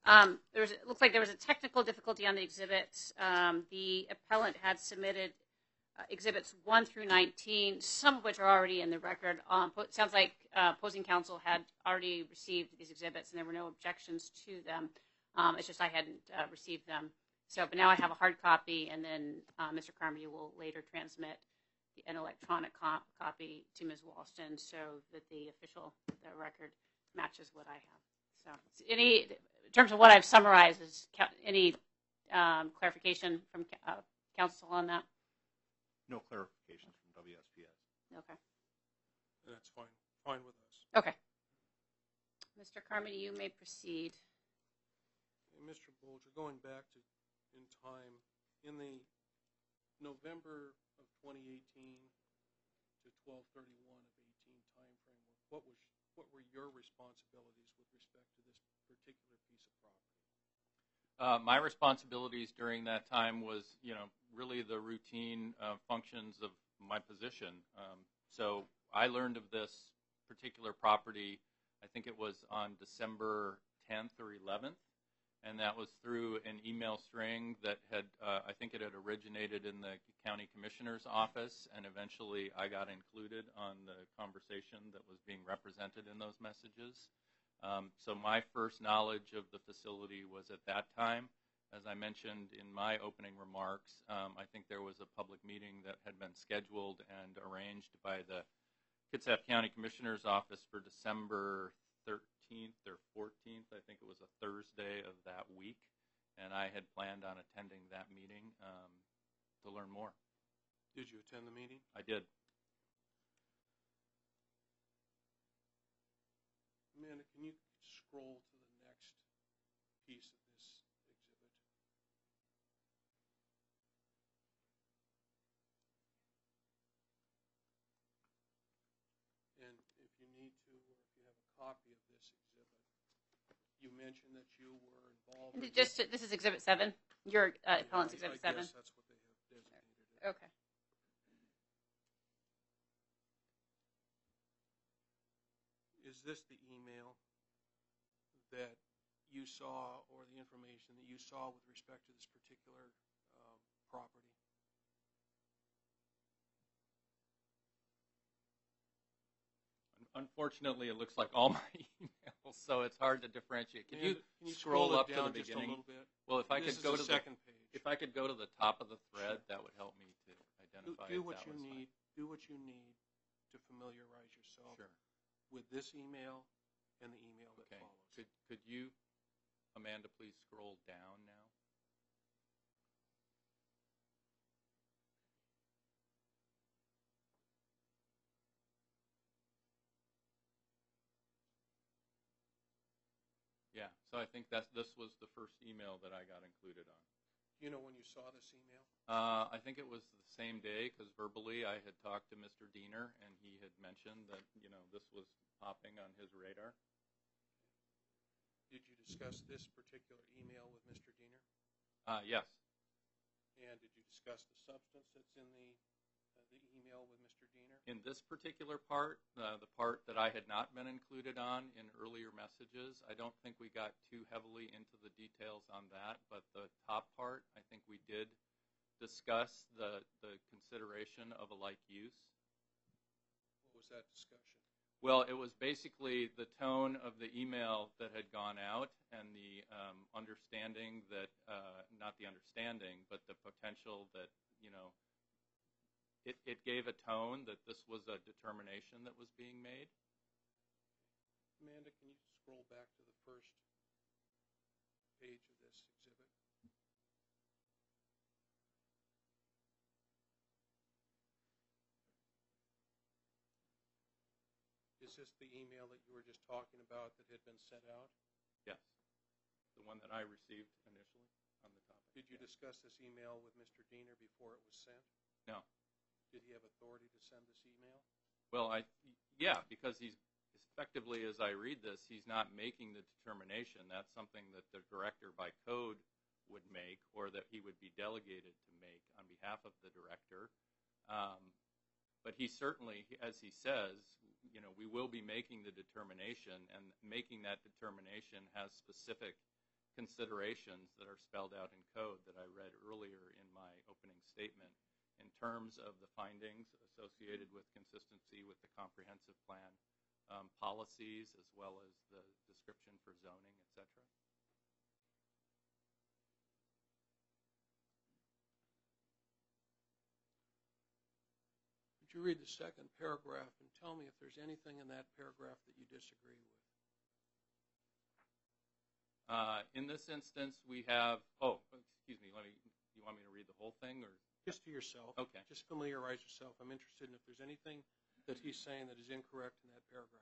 It looks like there was a technical difficulty on the exhibits. The appellant had submitted exhibits 1 through 19, some of which are already in the record. It sounds like opposing counsel had already received these exhibits, and there were no objections to them. It's just I hadn't received them. So, but now I have a hard copy, and then Mr. Carmody will later transmit an electronic copy to Ms. Walston so that the record matches what I have. So, in terms of what I've summarized, is any clarification from counsel on that? No clarifications from WSPS. Okay. That's fine. Fine with us. Okay. Mr. Carmody, you may proceed. Mr. Bolger, going back in time, in the November of 2018 to 12/31 of 18 time framework, what were your responsibilities with respect to this particular piece of property? My responsibilities during that time was, really the routine functions of my position. So I learned of this particular property, I think it was on December 10th or 11th, and that was through an email string that had, I think it had originated in the county commissioner's office, and eventually I got included on the conversation that was being represented in those messages. So my first knowledge of the facility was at that time. As I mentioned in my opening remarks, I think there was a public meeting that had been scheduled and arranged by the Kitsap County Commissioner's Office for December 13th or 14th. I think it was a Thursday of that week, and I had planned on attending that meeting to learn more. Did you attend the meeting? I did. Amanda, can you scroll to the next piece of this exhibit? And if you need to, or if you have a copy of this exhibit, you mentioned that you were involved. This is Exhibit 7. Your appellant's Exhibit 7. I guess that's what they have designated it. Okay. Is this the email that you saw, or the information that you saw with respect to this particular property? Unfortunately, it looks like all my emails, so it's hard to differentiate. Can you scroll up to the beginning? Just a little bit? Well, if I could go to the second page. If I could go to the top of the thread, that would help me to identify. Do what you need. Do what you need to familiarize yourself with this email and the email that follows. Could you, Amanda, please scroll down now? Yeah, so I think this was the first email that I got included on. Do you know when you saw this email? I think it was the same day, because verbally I had talked to Mr. Diener, and he had mentioned that this was popping on his radar. Did you discuss this particular email with Mr. Diener? Yes. And did you discuss the substance that's in the email with Mr. Diener? In this particular part, the part that I had not been included on in earlier messages, I don't think we got too heavily into the details on that, but the top part, I think we did discuss the consideration of a like use. What was that discussion? Well, it was basically the tone of the email that had gone out and the understanding that, not the understanding, but the potential that, it gave a tone that this was a determination that was being made. Amanda, can you scroll back to the first page of this exhibit? Is this the email that you were just talking about that had been sent out? Yes, the one that I received initially on the topic. Did you discuss this email with Mr. Diener before it was sent? No. Did he have authority to send this email? Well, yeah, because he's effectively, as I read this, he's not making the determination. That's something that the director by code would make, or that he would be delegated to make on behalf of the director. But he certainly, as he says, we will be making the determination, and making that determination has specific considerations that are spelled out in code that I read earlier in my opening statement in terms of the findings associated with consistency with the comprehensive plan policies, as well as the description for zoning, etc. Would you read the second paragraph and tell me if there's anything in that paragraph that you disagree with? In this instance, we have, excuse me, you want me to read the whole thing? Or Just to yourself. Okay. Just familiarize yourself. I'm interested in if there's anything that he's saying that is incorrect in that paragraph.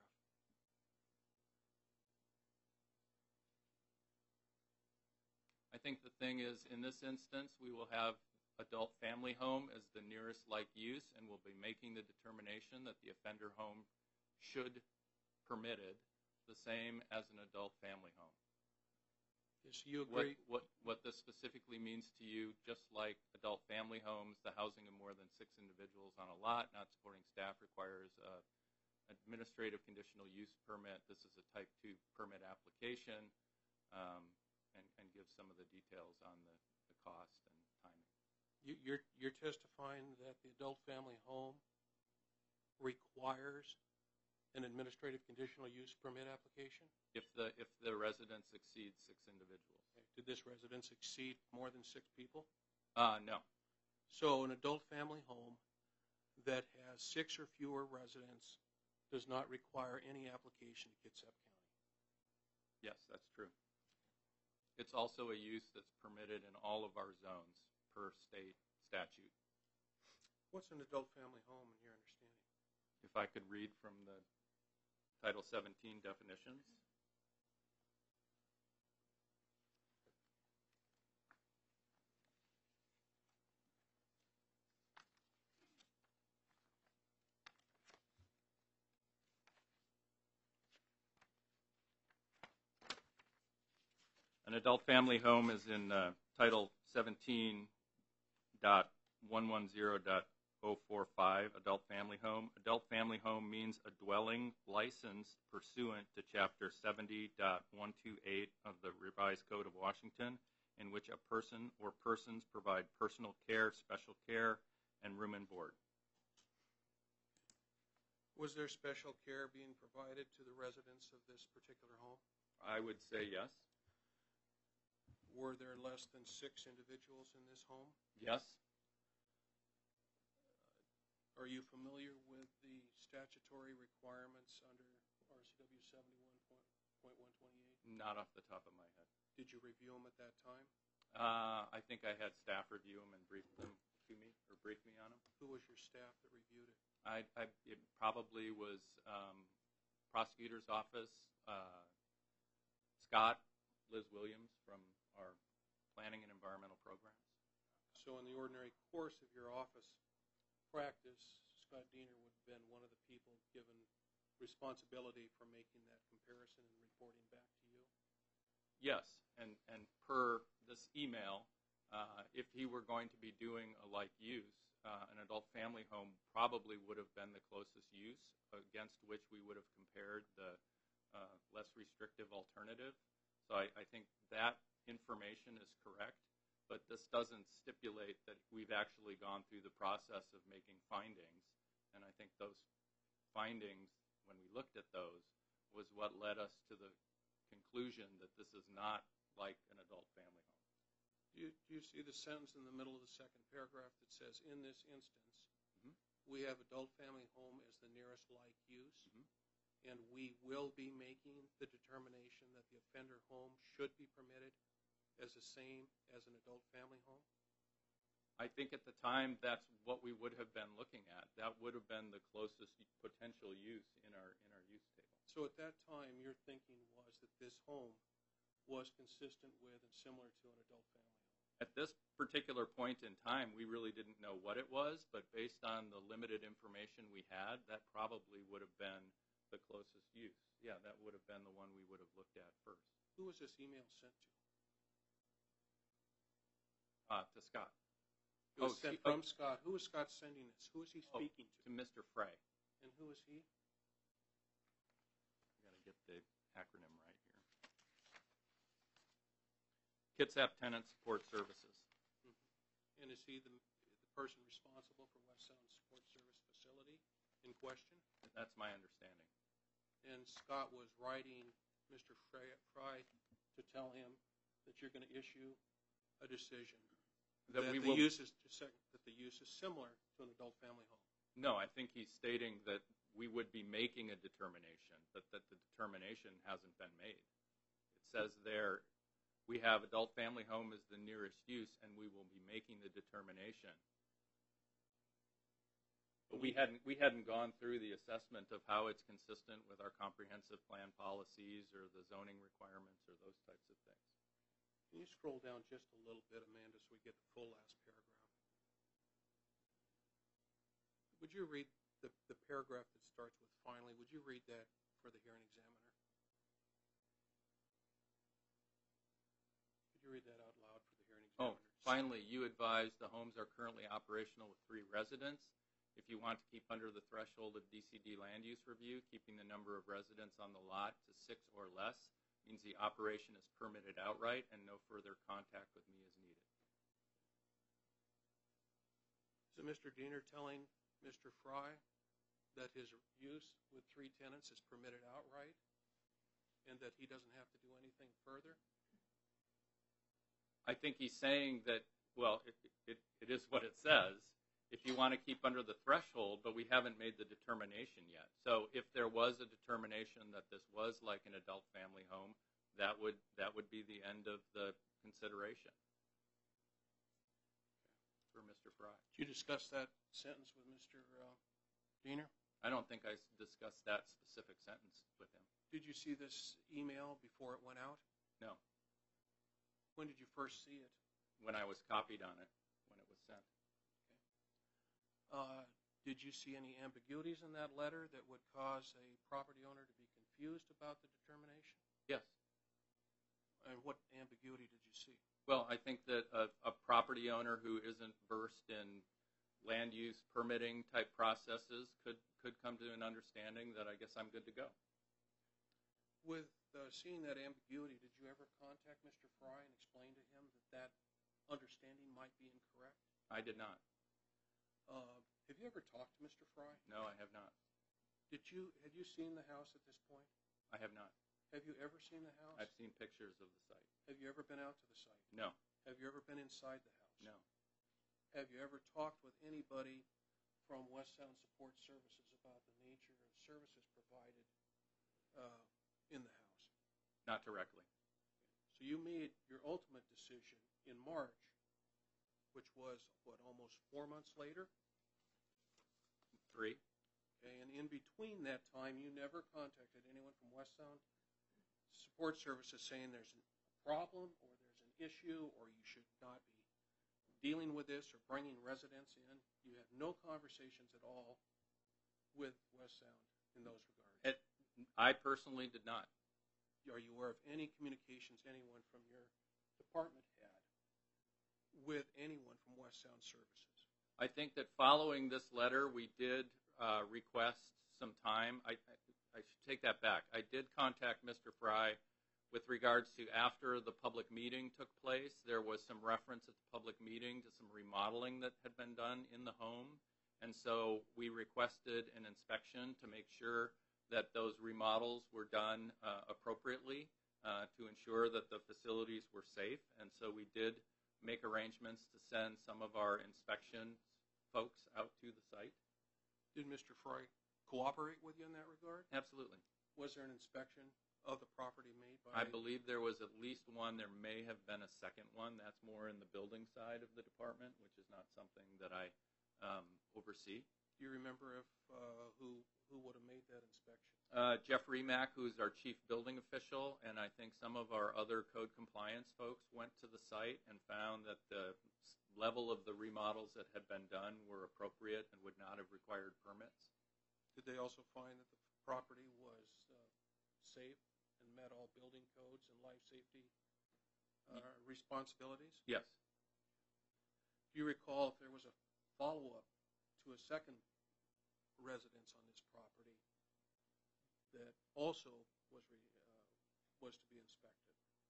I think the thing is, in this instance, we will have adult family home as the nearest like use, and we'll be making the determination that the offender home should permitted the same as an adult family home. Yes, you agree? What this specifically means to you, just like adult family homes, the housing of more than 6 individuals on a lot, not supporting staff requires administrative conditional use permit. This is a type 2 permit application, and gives some of the details on the cost and timing. You're testifying that the adult family home requires an administrative conditional use permit application? If the residence exceeds 6 individuals. Okay. Did this residence exceed more than 6 people? No. So an adult family home that has 6 or fewer residents does not require any application to Kitsap County. Yes, that's true. It's also a use that's permitted in all of our zones per state statute. What's an adult family home in your understanding? If I could read from the Title 17 definitions. An adult family home is in Title 17.110.045, adult family home. Adult family home means a dwelling licensed pursuant to Chapter 70.128 of the Revised Code of Washington, in which a person or persons provide personal care, special care, and room and board. Was there special care being provided to the residents of this particular home? I would say yes. Were there less than 6 individuals in this home? Yes. Are you familiar with the statutory requirements under RCW 71.128? Not off the top of my head. Did you review them at that time? I think I had staff review them and brief them to me, or brief me on them. Who was your staff that reviewed it? It probably was prosecutor's office, Scott, Liz Williams from our planning and environmental programs. So in the ordinary course of your office practice, Scott Diener would have been one of the people given responsibility for making that comparison and reporting back to you? Yes, and per this email, if he were going to be doing a like use, an adult family home probably would have been the closest use against which we would have compared the less restrictive alternative. So I think that information is correct, but this doesn't stipulate that we've actually gone through the process of making findings. And I think those findings, when we looked at those, was what led us to the conclusion that this is not like an adult family home. Do you see the sentence in the middle of the second paragraph that says, in this instance, we have adult family home as the nearest like use, and we will be making the determination that the offender home should be permitted as the same as an adult family home? I think at the time that's what we would have been looking at. That would have been the closest potential use in our use table. So at that time, your thinking was that this home was consistent with and similar to an adult family home? At this particular point in time, we really didn't know what it was, but based on the limited information we had, that probably would have been the closest use. Yeah, that would have been the one we would have looked at first. Who was this email sent to? To Scott. It was sent from Scott. Who is Scott sending this? Who is he speaking to? To Mr. Frey. And who is he? I've got to get the acronym right here. Kitsap Tenant Support Services. And is he the person responsible for West Sound Support Service facility in question? That's my understanding. And Scott was writing Mr. Fry to tell him that you're going to issue a decision that the use is similar to an adult family home. No, I think he's stating that we would be making a determination, but that the determination hasn't been made. It says there, we have adult family home as the nearest use, and we will be making the determination. But we hadn't gone through the assessment of how it's consistent with our comprehensive plan policies or the zoning requirements or those types of things. Can you scroll down just a little bit, Amanda, so we get the full last paragraph? Would you read the paragraph that starts with finally? Would you read that for the hearing examiner? Could you read that out loud for the hearing examiner? Finally, you advise the homes are currently operational with 3 residents. If you want to keep under the threshold of DCD land use review, keeping the number of residents on the lot to 6 or less means the operation is permitted outright and no further contact with me is needed. So Mr. Diener telling Mr. Fry that his use with 3 tenants is permitted outright and that he doesn't have to do anything further? I think he's saying that, well, it is what it says. If you want to keep under the threshold, but we haven't made the determination yet. So if there was a determination that this was like an adult family home, that would be the end of the consideration for Mr. Fry. Did you discuss that sentence with Mr. Diener? I don't think I discussed that specific sentence with him. Did you see this email before it went out? No. When did you first see it? When I was copied on it, when it was sent. Did you see any ambiguities in that letter that would cause a property owner to be confused about the determination? Yes. And what ambiguity did you see? Well, I think that a property owner who isn't versed in land use permitting type processes could come to an understanding that I guess I'm good to go. With seeing that ambiguity, did you ever contact Mr. Fry and explain to him that understanding might be incorrect? I did not. Have you ever talked to Mr. Fry? No, I have not. Had you seen the house at this point? I have not. Have you ever seen the house? I've seen pictures of the site. Have you ever been out to the site? No. Have you ever been inside the house? No. Have you ever talked with anybody from West Sound Support Services about the nature of services provided in the house? Not directly. So you made your ultimate decision in March, which was, almost 4 months later? 3. Okay, and in between that time, you never contacted anyone from West Sound Support Services saying there's a problem or there's an issue or you should not be dealing with this or bringing residents in? You had no conversations at all with West Sound in those regards? I personally did not. Are you aware of any communications anyone from your department had with anyone from West Sound Services? I think that following this letter, we did request some time. I should take that back. I did contact Mr. Fry with regards to after the public meeting took place. There was some reference at the public meeting to some remodeling that had been done in the home. And so we requested an inspection to make sure that those remodels were done appropriately to ensure that the facilities were safe. And so we did make arrangements to send some of our inspection folks out to the site. Did Mr. Fry cooperate with you in that regard? Absolutely. Was there an inspection of the property made by? I believe there was at least one. There may have been a second one. That's more in the building side of the department, which is not something that I oversee. Do you remember if who would have made that inspection? Jeff Remack, who's our chief building official, and I think some of our other code compliance folks went to the site and found that the level of the remodels that had been done were appropriate and would not have required permits. Did they also find that the property was safe and met all building codes and life safety responsibilities? Yes. Do you recall if there was a follow-up to a second residence on this property that also was to be inspected?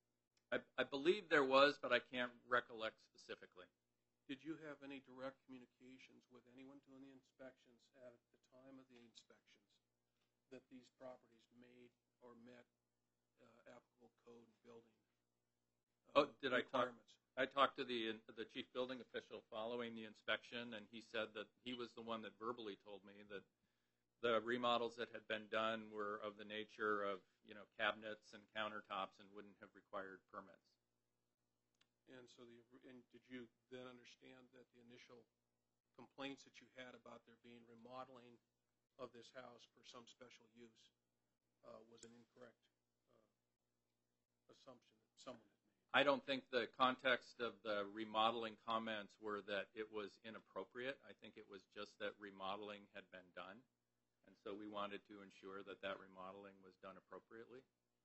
I believe there was, but I can't recollect specifically. Did you have any direct communications with anyone doing the inspections at the time of the inspections that these properties made or met applicable code and building requirements? I talked to the chief building official following the inspection, and he said that he was the one that verbally told me that the remodels that had been done were of the nature of, cabinets and countertops and wouldn't have required permits. And so, did you then understand that the initial complaints that you had about there being remodeling of this house for some special use was an incorrect assumption that someone had made? I don't think the context of the remodeling comments were that it was inappropriate. I think it was just that remodeling had been done, and so we wanted to ensure that that remodeling was done appropriately.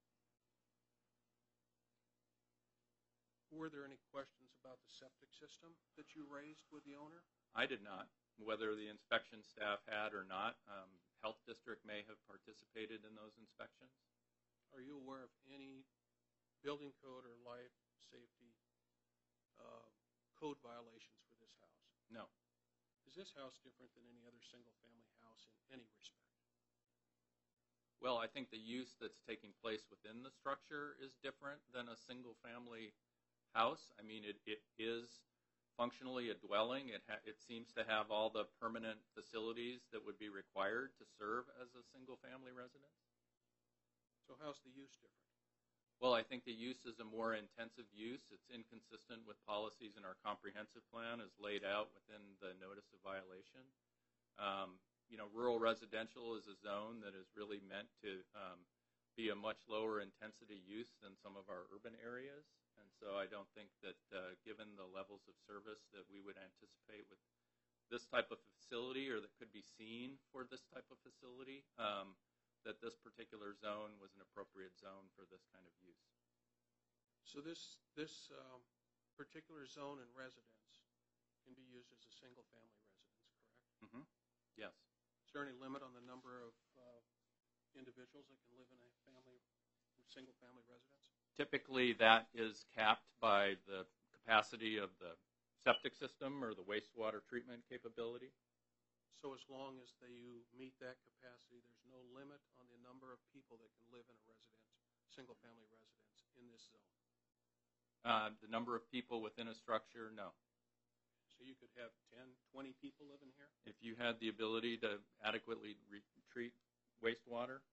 Were there any questions about the septic system that you raised with the owner? I did not. Whether the inspection staff had or not, Health District may have participated in those inspections. Are you aware of any building code or life safety code violations for this house? No. Is this house different than any other single-family house in any respect? Well, I think the use that's taking place within the structure is different than a single-family house. I mean, it is functionally a dwelling. It seems to have all the permanent facilities that would be required to serve as a single-family residence. So how's the use different? Well, I think the use is a more intensive use. It's inconsistent with policies in our comprehensive plan as laid out within the notice of violation. Rural residential is a zone that is really meant to be a much lower intensity use than some of our urban areas. And so I don't think that given the levels of service that we would anticipate with this type of facility or that could be seen for this type of facility, that this particular zone was an appropriate zone for this kind of use. So this particular zone and residence can be used as a single-family residence, correct? Mm-hmm. Yes. Is there any limit on the number of individuals that can live in a single-family residence? Typically, that is capped by the capacity of the septic system or the wastewater treatment capability. So as long as you meet that capacity, there's no limit on the number of people that can live in a single-family residence in this zone? The number of people within a structure, no. So you could have 10, 20 people living here? If you had the ability to adequately treat wastewater.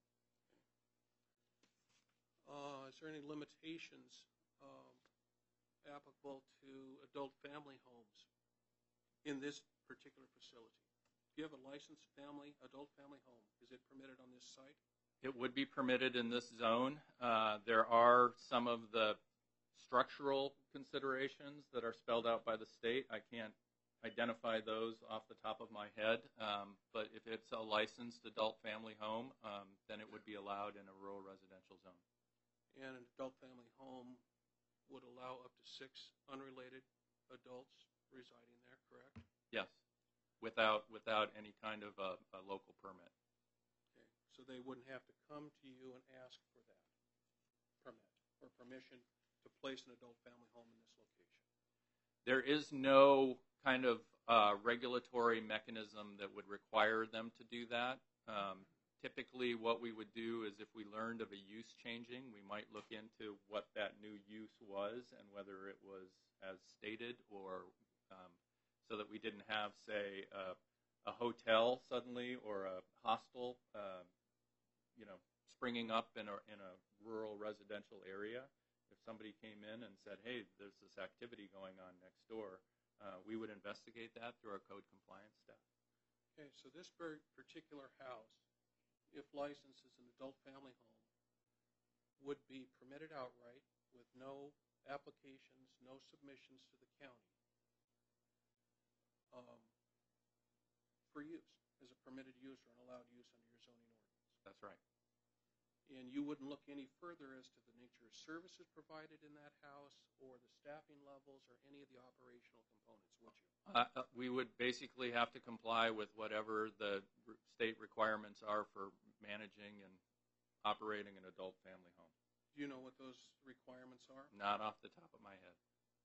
Is there any limitations applicable to adult family homes in this particular facility? If you have a licensed adult family home, is it permitted on this site? It would be permitted in this zone. There are some of the structural considerations that are spelled out by the state. I can't identify those off the top of my head, but if it's a licensed adult family home, then it would be allowed in a rural residential zone. And an adult family home would allow up to 6 unrelated adults residing there, correct? Yes, without any kind of a local permit. Okay, so they wouldn't have to come to you and ask for that permit or permission to place an adult family home in this location? There is no kind of regulatory mechanism that would require them to do that. Typically, what we would do is if we learned of a use changing, we might look into what that new use was and whether it was as stated or so that we didn't have, say, a hotel suddenly or a hostel, springing up in a rural residential area. If somebody came in and said, hey, there's this activity going on next door, we would investigate that through our code compliance staff. Okay, so this very particular house, if licensed as an adult family home, would be permitted outright with no applications, no submissions to the county for use as a permitted use or an allowed use under your zoning ordinance. That's right. And you wouldn't look any further as to the nature of services provided in that house or the staffing levels or any of the operational components, would you? We would basically have to comply with whatever the state requirements are for managing and operating an adult family home. Do Do you know what those requirements are? Not off the top of my head.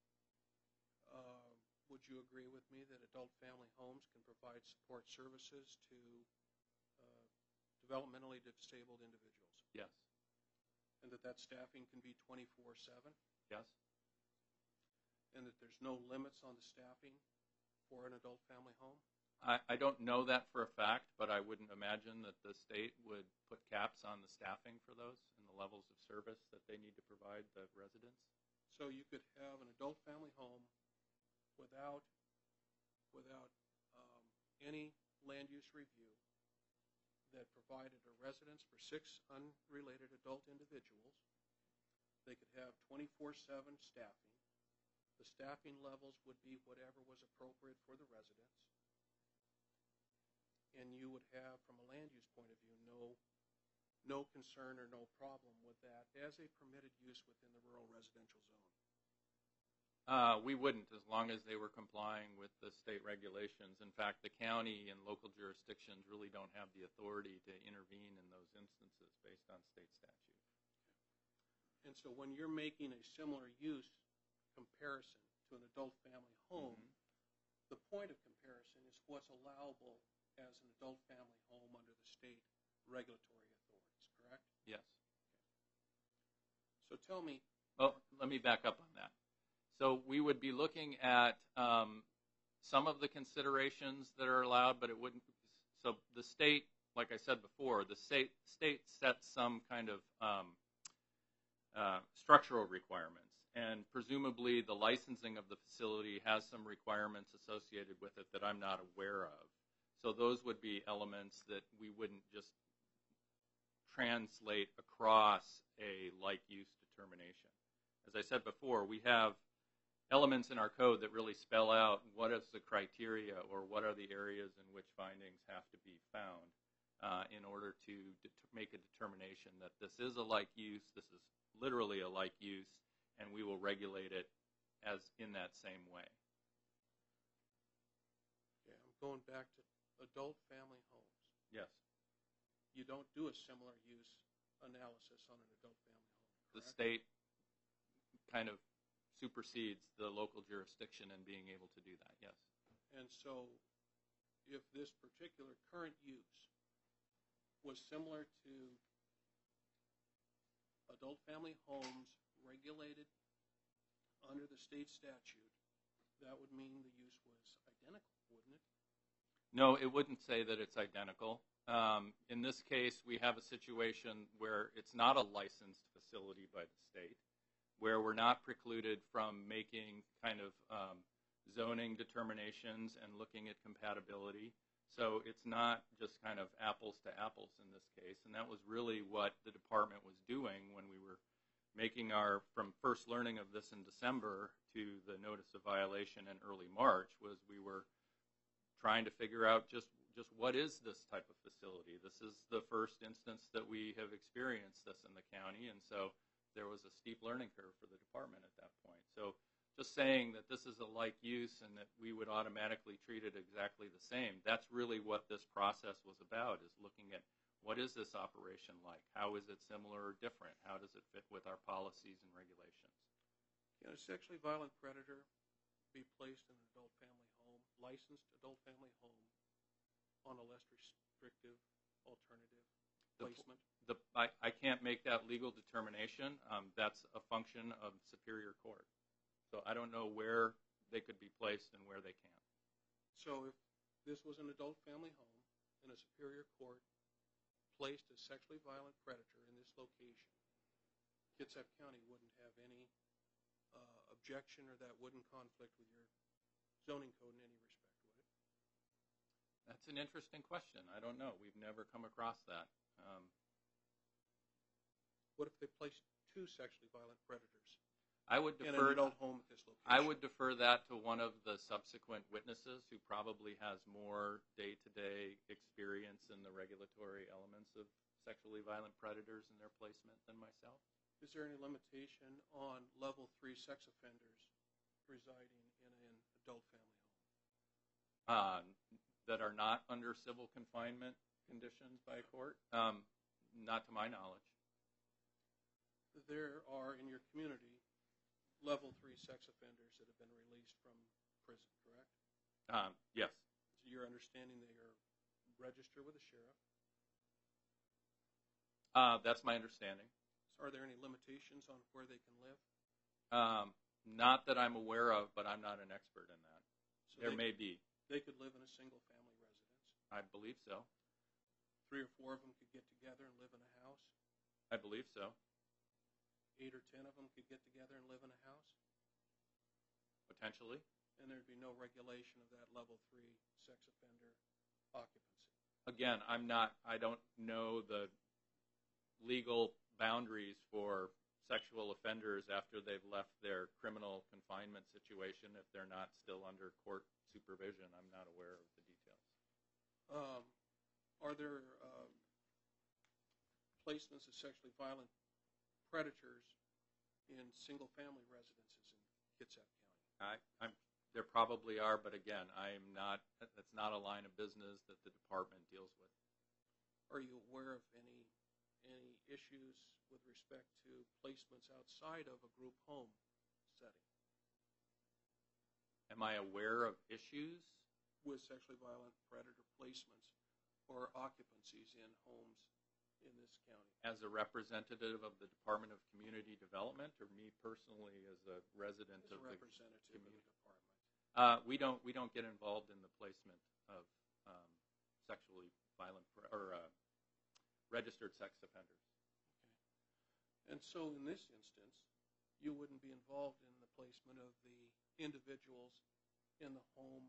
Would you agree with me that adult family homes can provide support services to developmentally disabled individuals? Yes. And that staffing can be 24/7? Yes. And that there's no limits on the staffing for an adult family home? I don't know that for a fact, but I wouldn't imagine that the state would put caps on the staffing for those and the levels of service that they need to provide the residents. So you could have an adult family home without any land use review that provided a residence for 6 unrelated adult individuals. They could have 24/7 staffing. The staffing levels would be whatever was appropriate for the residents. And you would have, from a land use point of view, no concern or no problem with that as a permitted use within the rural residential zone. We wouldn't, as long as they were complying with the state regulations. In fact, the county and local jurisdictions really don't have the authority to intervene in those instances based on state statute. And so when you're making a similar use comparison to an adult family home, the point of comparison is what's allowable as an adult family home under the state regulatory authorities, correct? Yes. So tell me. Well, let me back up on that. So we would be looking at some of the considerations that are allowed, but it wouldn't. So the state, like I said before, the state sets some kind of structural requirements, and presumably the licensing of the facility has some requirements associated with it that I'm not aware of. So those would be elements that we wouldn't just translate across a like-use determination. As I said before, we have elements in our code that really spell out what is the criteria or what are the areas in which findings have to be found in order to make a determination that this is a like use, this is literally a like use, and we will regulate it as in that same way. Yeah, I'm going back to adult family homes. Yes. You don't do a similar use analysis on an adult family home, correct? The state kind of supersedes the local jurisdiction in being able to do that, yes. And so if this particular current use was similar to adult family homes regulated under the state statute, that would mean the use was identical, wouldn't it? No, it wouldn't say that it's identical. In this case, we have a situation where it's not a licensed facility by the state, where we're not precluded from making kind of zoning determinations and looking at compatibility. So it's not just kind of apples to apples in this case, and that was really what the department was doing when we were making our, from first learning of this in December to the notice of violation in early March, was we were trying to figure out just what is this type of facility. This is the first instance that we have experienced this in the county, and so there was a steep learning curve for the department at that point. So just saying that this is a like use and that we would automatically treat it exactly the same, that's really what this process was about, is looking at what is this operation like? How is it similar or different? How does it fit with our policies and regulations? Can a sexually violent predator be placed in an adult family home, licensed adult family home, on a less restrictive alternative placement? I can't make that legal determination. That's a function of Superior Court. So I don't know where they could be placed and where they can't. So if this was an adult family home and a Superior Court placed a sexually violent predator in this location, Kitsap County wouldn't have any objection, or that wouldn't conflict with your zoning code in any respect, would it? That's an interesting question. I don't know. We've never come across that. What if they placed 2 sexually violent predators I would in defer an adult home at this location? I would defer that to one of the subsequent witnesses who probably has more day-to-day experience in the regulatory elements of sexually violent predators and their placement than myself. Is there any limitation on level 3 sex offenders residing in an adult family home? That are not under civil confinement conditions by a court? Not to my knowledge. there are in your community level 3 sex offenders that have been released from prison, correct? Yes. So your understanding they are registered with the sheriff. That's my understanding. So are there any limitations on where they can live? Not that I'm aware of, but I'm not an expert in that. So There may be. They could live in a single-family residence. I believe so. 3 or 4 of them could get together and live in a house. I believe so. 8 or 10 of them could get together and live in a house. Potentially. And there'd be no regulation of that level 3 sex offender occupancy. Again, I don't know the legal boundaries for sexual offenders after they've left their criminal confinement situation if they're not still under court supervision. I'm not aware of the details. Are there placements of sexually violent predators in single-family residences in Kitsap County? There probably are, but again, that's not a line of business that the department deals with. Are you aware of any issues with respect to placements outside of a group home setting? Am I aware of issues? With sexually violent predator placements or occupancies in homes in this county? As a representative of the Department of Community Development, or me personally as a resident As a of the representative of the community? department. We don't get involved in the placement of sexually violent or registered sex offenders. Okay. And so in this instance, you wouldn't be involved in the placement of the individuals in the home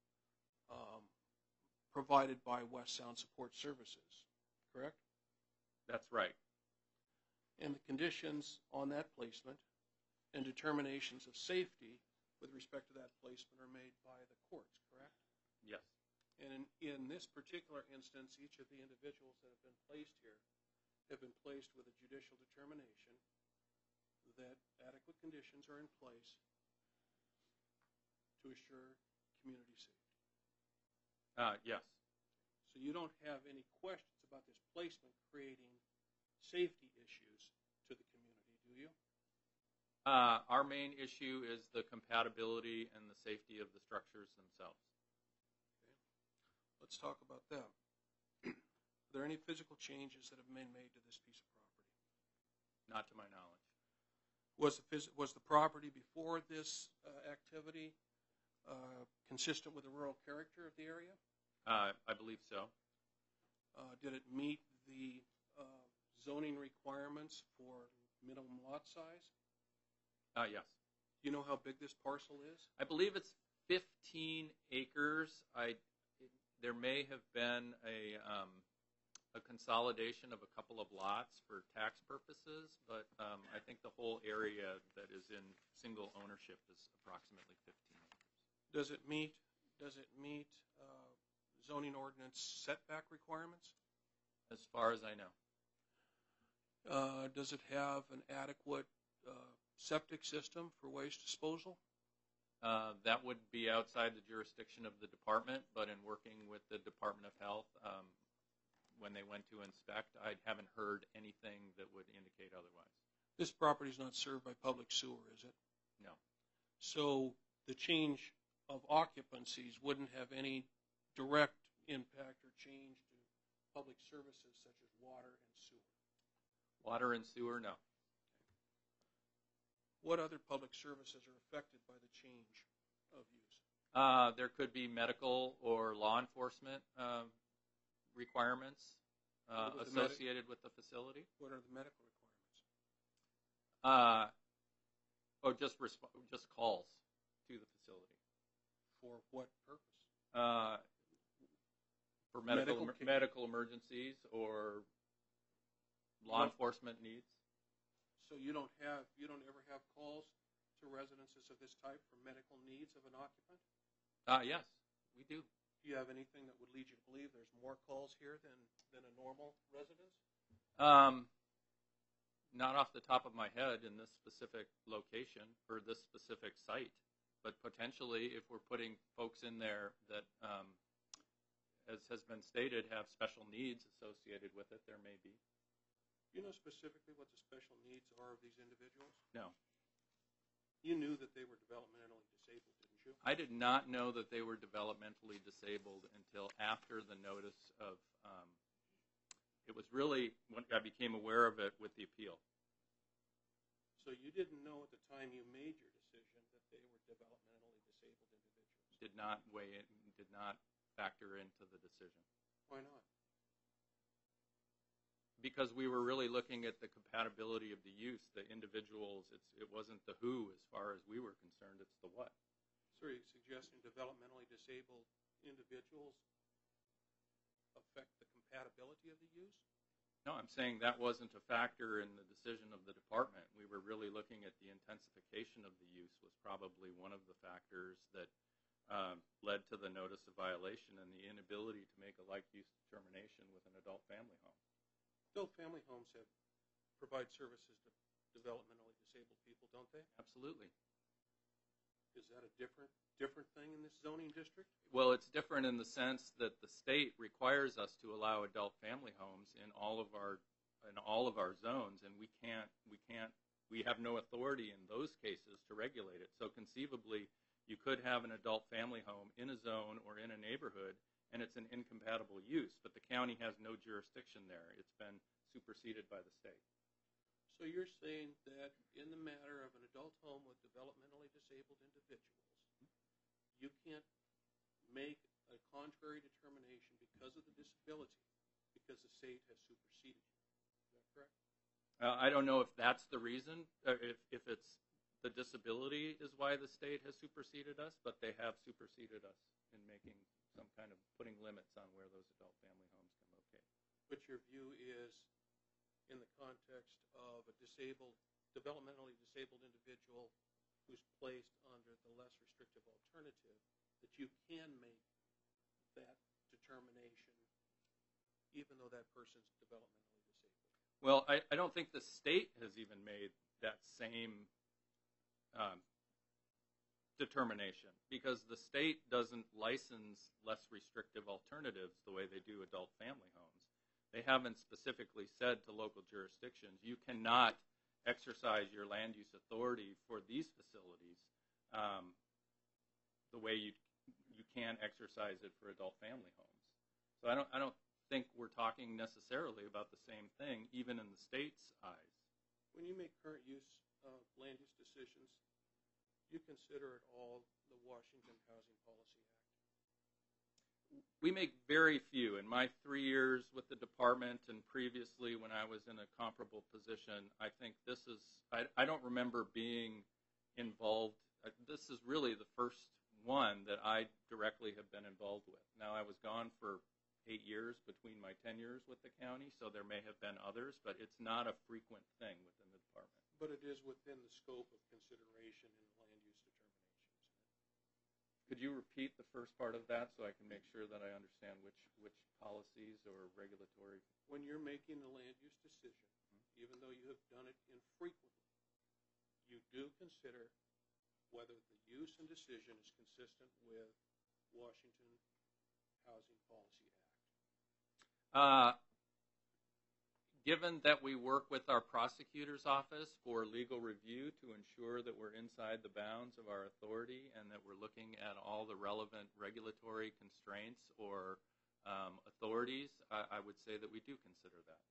provided by West Sound Support Services, correct? That's right. And the conditions on that placement and determinations of safety with respect to that placement are made by the courts, correct? Yes. And in this particular instance, each of the individuals that have been placed here have been placed with a judicial determination that adequate conditions are in place to assure community safety. Yes. So you don't have any questions about this placement creating safety issues to the community, do you? Our main issue is the compatibility and the safety of the structures themselves. Okay. Let's talk about that. Are there any physical changes that have been made to this piece of property? Not to my knowledge. Was the property before this activity consistent with the rural character of the area? I believe so. Did it meet the zoning requirements for minimum lot size? Yes. Do you know how big this parcel is? I believe it's 15 acres. There may have been a consolidation of a couple of lots for tax purposes, but I think the whole area that is in single ownership is approximately 15 acres. Does it meet zoning ordinance setback requirements? As far as I know. Does it have an adequate septic system for waste disposal? That would be outside the jurisdiction of the department, but in working with the Department of Health, when they went to inspect, I haven't heard anything that would indicate otherwise. This property is not served by public sewer, is it? No. So the change of occupancies wouldn't have any direct impact or change to public services such as water and sewer? Water and sewer, no. What other public services are affected by the change of use? There could be medical or law enforcement requirements associated with the facility. What are the medical requirements? Just calls to the facility. For what purpose? For medical emergencies or law enforcement needs. So you don't ever have calls to residences of this type for medical needs of an occupant? Yes, we do. Do you have anything that would lead you to believe there's more calls here than a normal residence? Not off the top of my head in this specific location or this specific site, but potentially if we're putting folks in there that, as has been stated, have special needs associated with it, there may be. Do you know specifically what the special needs are of these individuals? No. You knew that they were developmentally disabled, didn't you? I did not know that they were developmentally disabled until after the notice of, it was really when I became aware of it with the appeal. So you didn't know at the time you made your decision that they were developmentally disabled individuals? Did not weigh in, did not factor into the decision. Why not? Because we were really looking at the compatibility of the use, the individuals. It wasn't the who as far as we were concerned, it's the what. So are you suggesting developmentally disabled individuals affect the compatibility of the use? No, I'm saying that wasn't a factor in the decision of the department. We were really looking at the intensification of the use was probably one of the factors that led to the notice of violation and the inability to make a like-use determination with an adult family home. Adult family homes provide services to developmentally disabled people, don't they? Absolutely. Is that a different thing in this zoning district? Well, it's different in the sense that the state requires us to allow adult family homes in all of our zones, and we have no authority in those cases to regulate it. So conceivably, you could have an adult family home in a zone or in a neighborhood, and it's an incompatible use, but the county has no jurisdiction there. It's been superseded by the state. So you're saying that in the matter of an adult home with developmentally disabled individuals, you can't make a contrary determination because of the disability, because the state has superseded you. Is that correct? I don't know if that's the reason, if it's the disability is why the state has superseded us, but they have superseded us in making some kind of putting limits on where those adult family homes can locate. But your view is, in the context of a developmentally disabled individual who's placed under the less restrictive alternative, that you can make that determination even though that person's developmentally disabled. Well, I don't think the state has even made that same determination, because the state doesn't license less restrictive alternatives the way they do adult family homes. They haven't specifically said to local jurisdictions, you cannot exercise your land use authority for these facilities the way you can exercise it for adult family homes. So I don't think we're talking necessarily about the same thing, even in the state's eyes. When you make current land use decisions, you consider it all the Washington Housing Policy Act? We make very few. In my 3 years with the department and previously when I was in a comparable position, I think this is, I don't remember being involved. This is really the first one that I directly have been involved with. Now, I was gone for 8 years between my tenures with the county, so there may have been others, but it's not a frequent thing within the department. But it is within the scope of consideration in land use determinations. Could you repeat the first part of that so I can make sure that I understand which policies or regulatory? When you're making the land use decision, even though you have done it infrequently, you do consider whether the use and decision is consistent with Washington Housing Policy Act. Given that we work with our prosecutor's office for legal review to ensure that we're inside the bounds of our authority and that we're looking at all the relevant regulatory constraints or authorities, I would say that we do consider that.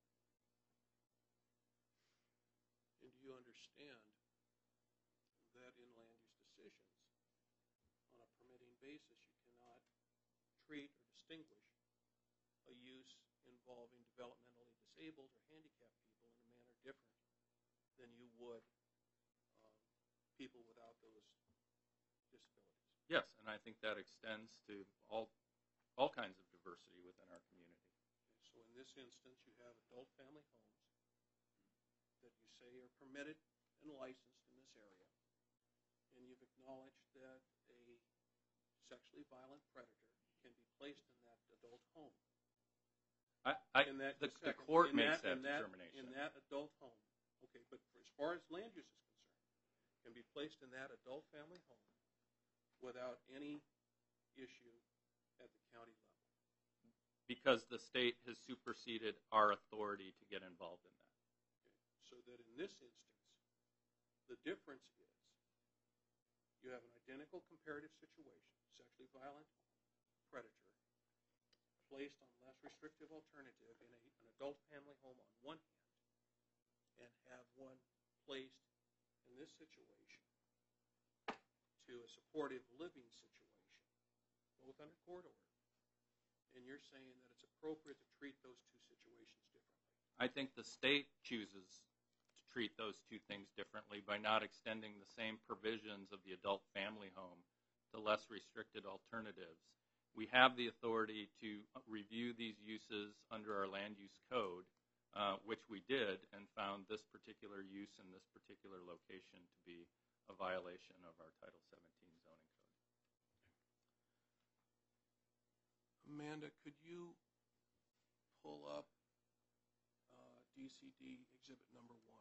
And do you understand that in land use decisions, on a permitting basis, you cannot treat or distinguish a use involving developmentally disabled or handicapped people in a manner different than you would people without those disabilities? Yes, and I think that extends to all kinds of diversity within our community. Okay, so in this instance, you have adult family homes that you say are permitted and licensed in this area, and you've acknowledged that a sexually violent predator can be placed in that adult home. The court makes that determination. In that adult home. Okay, but as far as land use is concerned, can be placed in that adult family home without any issue at the county level. Because the state has superseded our authority to get involved in that. So that in this instance, the difference is you have an identical comparative situation, sexually violent predator, placed on less restrictive alternative in an adult family home on one hand, and have one placed in this situation to a supportive living situation, both under court order. And you're saying that it's appropriate to treat those two situations differently. I think the state chooses to treat those two things differently by not extending the same provisions of the adult family home to less restricted alternatives. We have the authority to review these uses under our land use code, which we did, and found this particular use in this particular location to be a violation of our Title 17 zoning code. Amanda, could you pull up DCD Exhibit Number 1?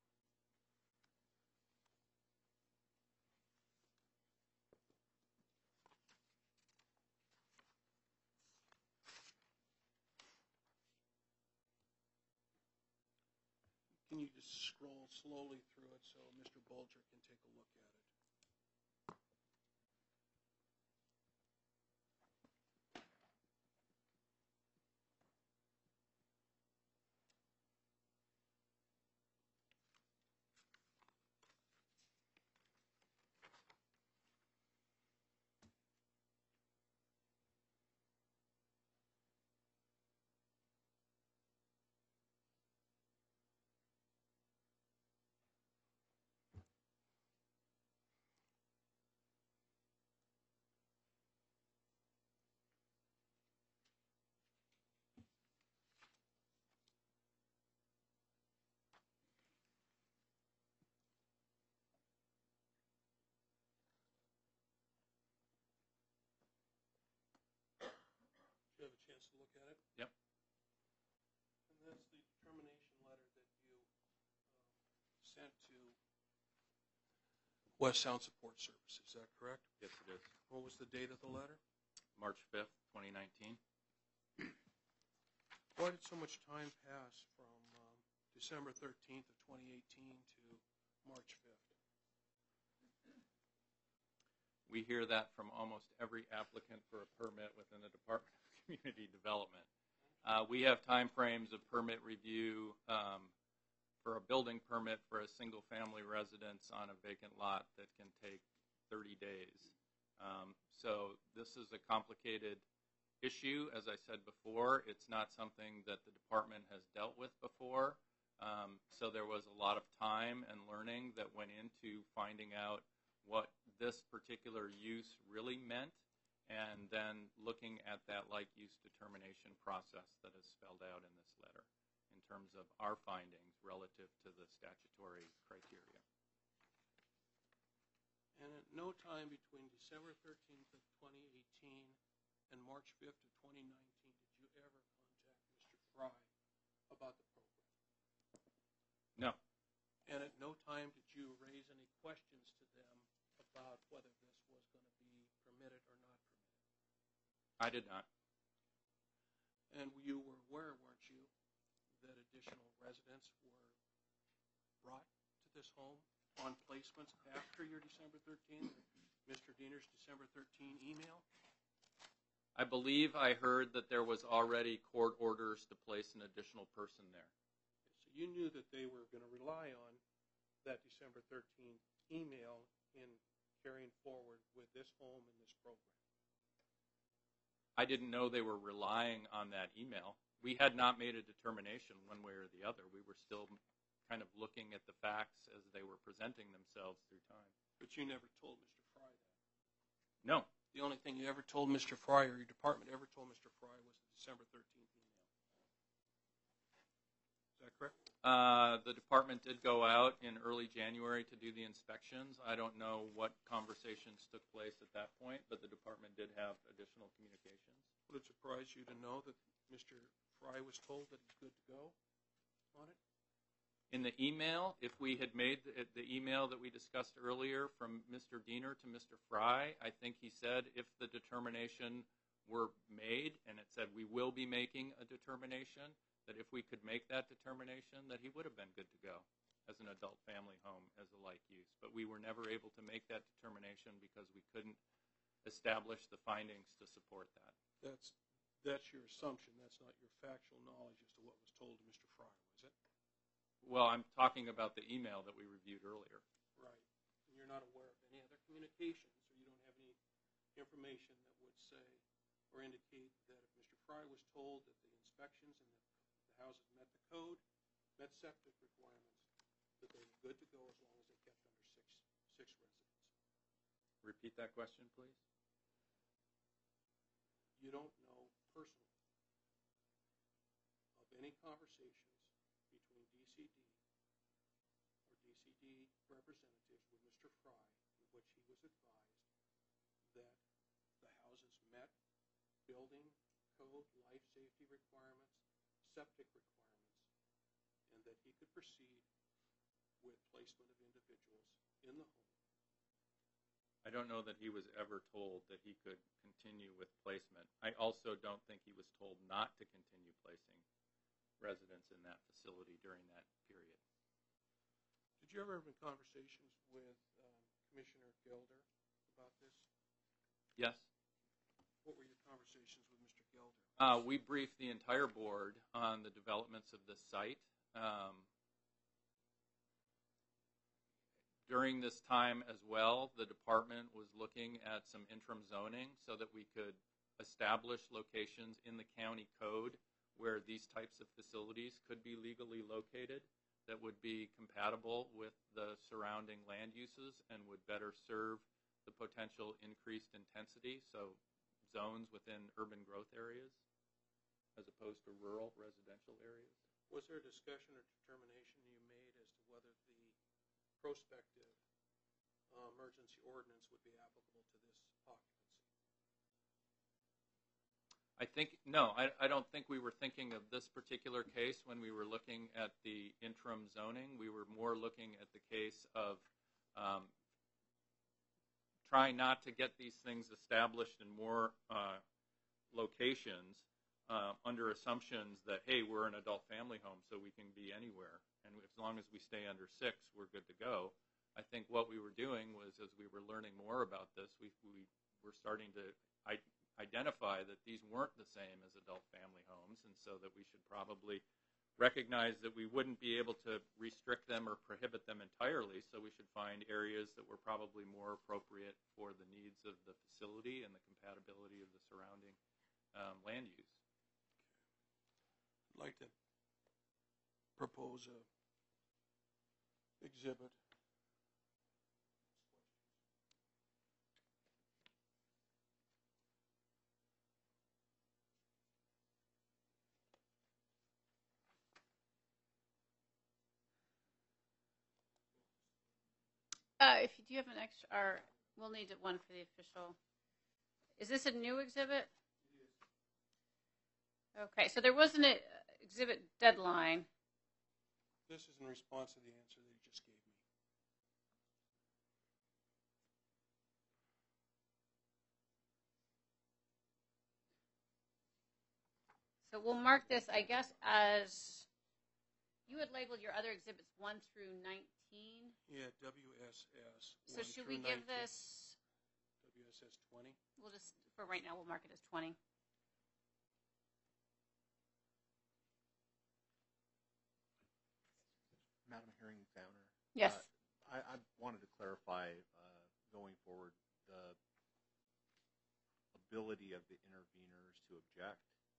Can you just scroll slowly through it so Mr. Bulger can take a look at it? Do you have a chance to look at it? Yep. And that's the determination letter that you sent to West Sound Support Service. Is that correct? Yes, it is. What was the date of the letter? March 5th, 2019. Why did so much time pass from December 13th of 2018 to March 5th? We hear that from almost every applicant for a permit within the Department of Community Development. We have time frames of permit review for a building permit for a single-family residence on a vacant lot that can take 30 days. So this is a complicated issue. As I said before, it's not something that the department has dealt with before. So there was a lot of time and learning that went into finding out what this particular use really meant, and then looking at that like use determination process that is spelled out in this letter in terms of our findings relative to the statutory criteria. And at no time between December 13th of 2018 and March 5th of 2019 did you ever contact Mr. Fry about the program? No. And at no time did you raise any questions to them about whether this was going to be permitted or not permitted? I did not. And you were aware, weren't you, that additional residents were brought to this home on placements after your December 13th, Mr. Diener's December 13 email? I believe I heard that there was already court orders to place an additional person there. So you knew that they were going to rely on that December 13 email in carrying forward with this home and this program. I didn't know they were relying on that email. We had not made a determination one way or the other. We were still kind of looking at the facts as they were presenting themselves through time. But you never told Mr. Fry that. No. The only thing you ever told Mr. Fry or your department ever told Mr. Fry was the December 13th email. Is that correct? The department did go out in early January to do the inspections. I don't know what conversations took place at that point, but the department did have additional communications. Would it surprise you to know that Mr. Fry was told that he's good to go on it? In the email, if we had made the email that we discussed earlier from Mr. Diener to Mr. Fry, I think he said if the determination were made, and it said we will be making a determination, that if we could make that determination, that he would have been good to go as an adult family home as a like use. But we were never able to make that determination because we couldn't establish the findings to support that. That's your assumption. That's not your factual knowledge as to what was told to Mr. Fryer, is it? Well, I'm talking about the email that we reviewed earlier. Right. And you're not aware of any other communications, or you don't have any information that would say or indicate that if Mr. Fryer was told that the inspections and the houses met the code, met septic requirements, that they were good to go as long as they kept under six residents. Repeat that question, please. You don't know personally of any conversations between DCD or DCD representatives with Mr. Fry in which he was advised that the houses met building code, life safety requirements, septic requirements, and that he could proceed with placement of individuals in the home. I don't know that he was ever told that he could continue with placement. I also don't think he was told not to continue placing residents in that facility during that period. Did you ever have conversations with Commissioner Gelder about this? Yes. What were your conversations with Mr. Gelder? We briefed the entire board on the developments of this site. During this time as well, the department was looking at some interim zoning so that we could establish locations in the county code where these types of facilities could be legally located that would be compatible with the surrounding land uses and would better serve the potential increased intensity, so zones within urban growth areas as opposed to rural residential areas. Was there a discussion or determination you made as to whether the prospective emergency ordinance would be applicable to this occupancy? I don't think we were thinking of this particular case when we were looking at the interim zoning. We were more looking at the case of trying not to get these things established in more locations under assumptions that, hey, we're an adult family home, so we can be anywhere. And as long as we stay under 6, we're good to go. I think what we were doing was, as we were learning more about this, we were starting to identify that these weren't the same as adult family homes, and so that we should probably recognize that we wouldn't be able to restrict them or prohibit them entirely, so we should find areas that were probably more appropriate for the needs of the facility and the compatibility of the surrounding land use. I'd like to propose a exhibit. If you do have an extra, or we'll need one for the official. Is this a new exhibit? Okay, so there wasn't an exhibit deadline. This is in response to the answer that you just gave me. So we'll mark this, I guess, as you had labeled your other exhibits 1 through 19. Yeah, WSS. So should we give this WSS 20? We'll just, for right now, we'll mark it as 20. Madam Hearing Examiner. Yes. I wanted to clarify going forward the ability of the interveners to object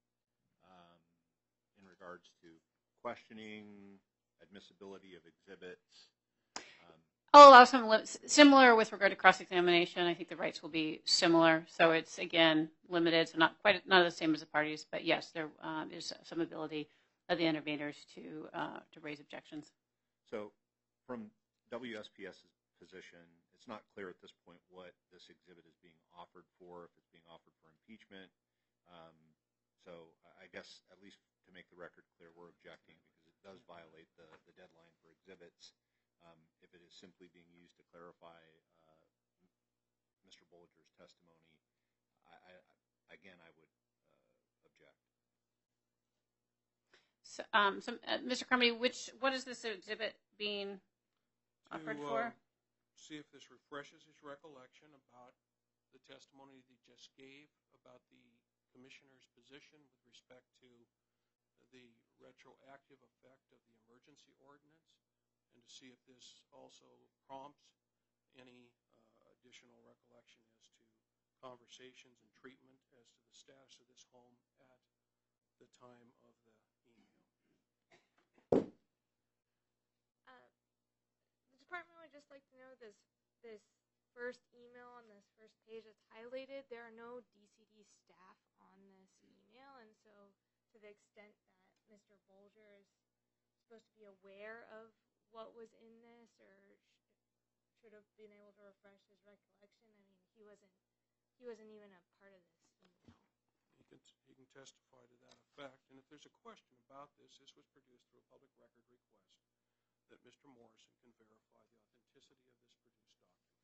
in regards to questioning, admissibility of exhibits. I'll allow some similar with regard to cross-examination. I think the rights will be similar. So it's, again, limited, so not the same as the parties. But, yes, there is some ability of the interveners to raise objections. So from WSPS's position, it's not clear at this point what this exhibit is being offered for, if it's being offered for impeachment. So I guess, at least to make the record clear, we're objecting because it does violate the deadline for exhibits. If it is simply being used to clarify Mr. Bolger's testimony, I would object. Mr. Carmody, what is this exhibit being offered for? See if this refreshes his recollection about the testimony that he just gave about the commissioner's position with respect to the retroactive effect of the emergency ordinance, and to see if this also prompts any additional recollection as to conversations and treatment as to the status of this home at the time of the email. The department would just like to know this first email on this first page that's highlighted. There are no DCD staff on this email, and so to the extent that Mr. Bolger is supposed to be aware of what was in this, or should have been able to refresh his recollection. I mean, he wasn't even a part of this email. He can testify to that effect, and if there's a question about this was produced through a public record request that Mr. Morrison can verify the authenticity of this produced document.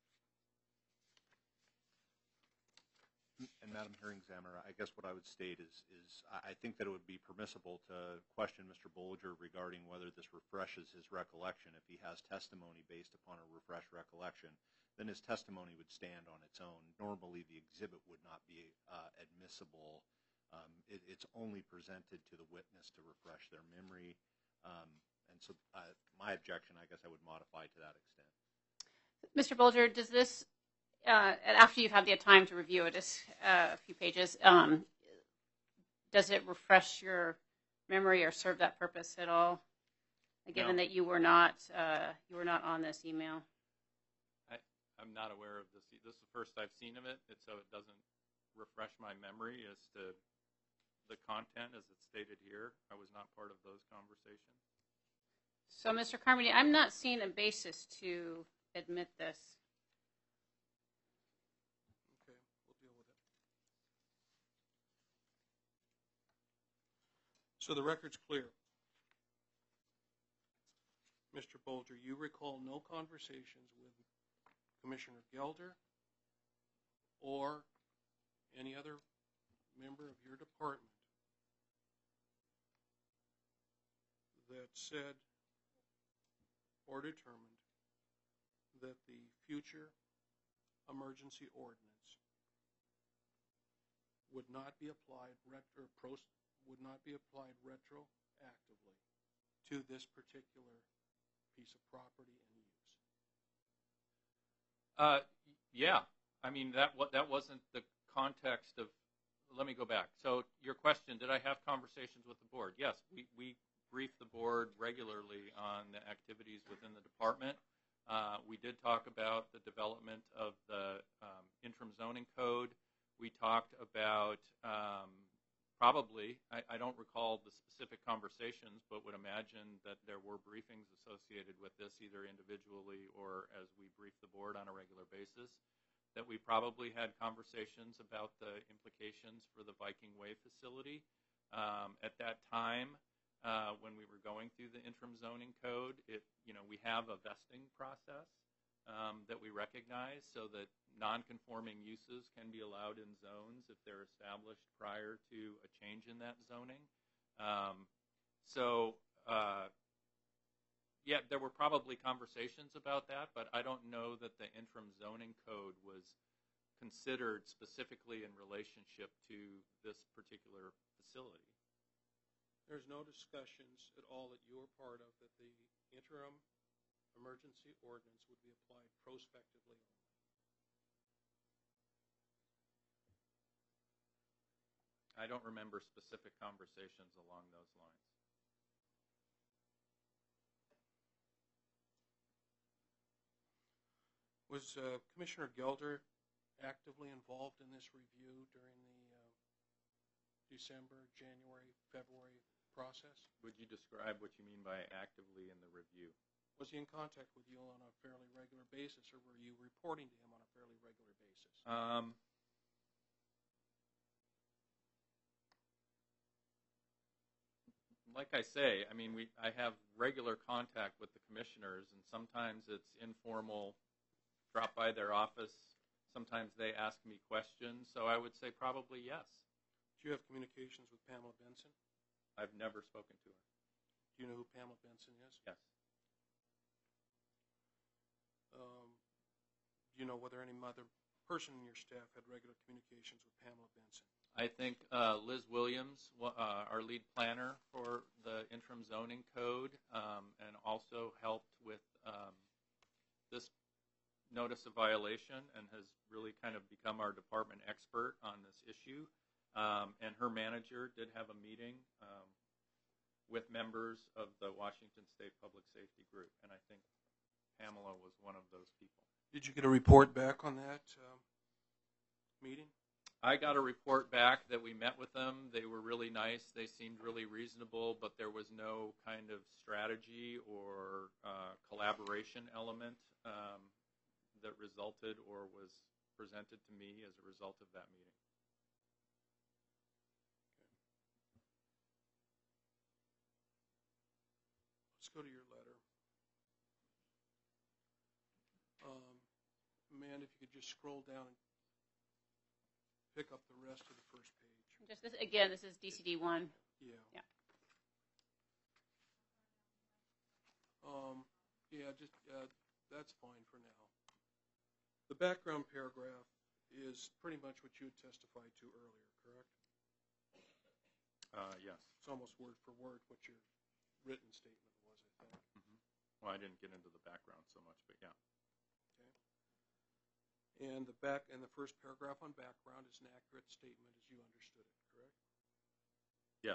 And Madam Hearing Examiner, I guess what I would state is I think that it would be permissible to question Mr. Bolger regarding whether this refreshes his recollection. If he has testimony based upon a refreshed recollection, then his testimony would stand on its own. Normally, the exhibit would not be admissible. It's only presented to the witness to refresh their memory. And so my objection, I guess I would modify to that extent. Mr. Bolger, does this, after you've had the time to review it, just a few pages, does it refresh your memory or serve that purpose at all, given that you were not on this email? I'm not aware of this. This is the first I've seen of it, so it doesn't refresh my memory as to the content as it's stated here. I was not part of those conversations. So, Mr. Carmody, I'm not seeing a basis to admit this. Okay, we'll deal with it. So the record's clear. Mr. Bolger, you recall no conversations with Commissioner Gelder or any other member of your department that said or determined that the future emergency ordinance would not be applied retroactively to this particular piece of property and use. Yeah, I mean that wasn't the context of. Let me go back. So your question: did I have conversations with the board? Yes, we brief the board regularly on the activities within the department. We did talk about the development of the interim zoning code. We talked about probably, I don't recall the specific conversations, but would imagine that there were briefings associated with this, either individually or as we brief the board on a regular basis, that we probably had conversations about the implications for the Viking Way facility. At that time, when we were going through the interim zoning code, we have a vesting process that we recognize so that non-conforming uses can be allowed in zones if they're established prior to a change in that zoning. Yeah, there were probably conversations about that, but I don't know that the interim zoning code was considered specifically in relationship to this particular facility. There's no discussions at all that you're part of that the interim emergency ordinance would be applied prospectively only. I don't remember specific conversations along those lines. Was Commissioner Gelder actively involved in this review during the December, January, February process? Would you describe what you mean by actively in the review? Was he in contact with you on a fairly regular basis, or were you reporting to him on a fairly regular basis? Like I say, I mean, I have regular contact with the commissioners, and sometimes it's informal, drop by their office. Sometimes they ask me questions, so I would say probably yes. Do you have communications with Pamela Benson? I've never spoken to her. Do you know who Pamela Benson is? Yes. Do you know whether any other person in your staff had regular communications with Pamela Benson? I think Liz Williams, our lead planner for the interim zoning code, and also helped with this notice of violation and has really kind of become our department expert on this issue. And her manager did have a meeting with members of the Washington State Public Safety Group, and I think Pamela was one of those people. Did you get a report back on that meeting? I got a report back that we met with them. They were really nice. They seemed really reasonable, but there was no kind of strategy or collaboration element that resulted or was presented to me as a result of that meeting. Let's go to your letter. Amanda, if you could just scroll down and pick up the rest of the first page. Just this, again, this is DCD 1. Yeah. Yeah. That's fine for now. The background paragraph is pretty much what you had testified to earlier, correct? Yes. It's almost word for word what your written statement was, I think. Mm-hmm. Well, I didn't get into the background so much, but yeah. Okay. And the first paragraph on background is an accurate statement as you understood it, correct? Yes.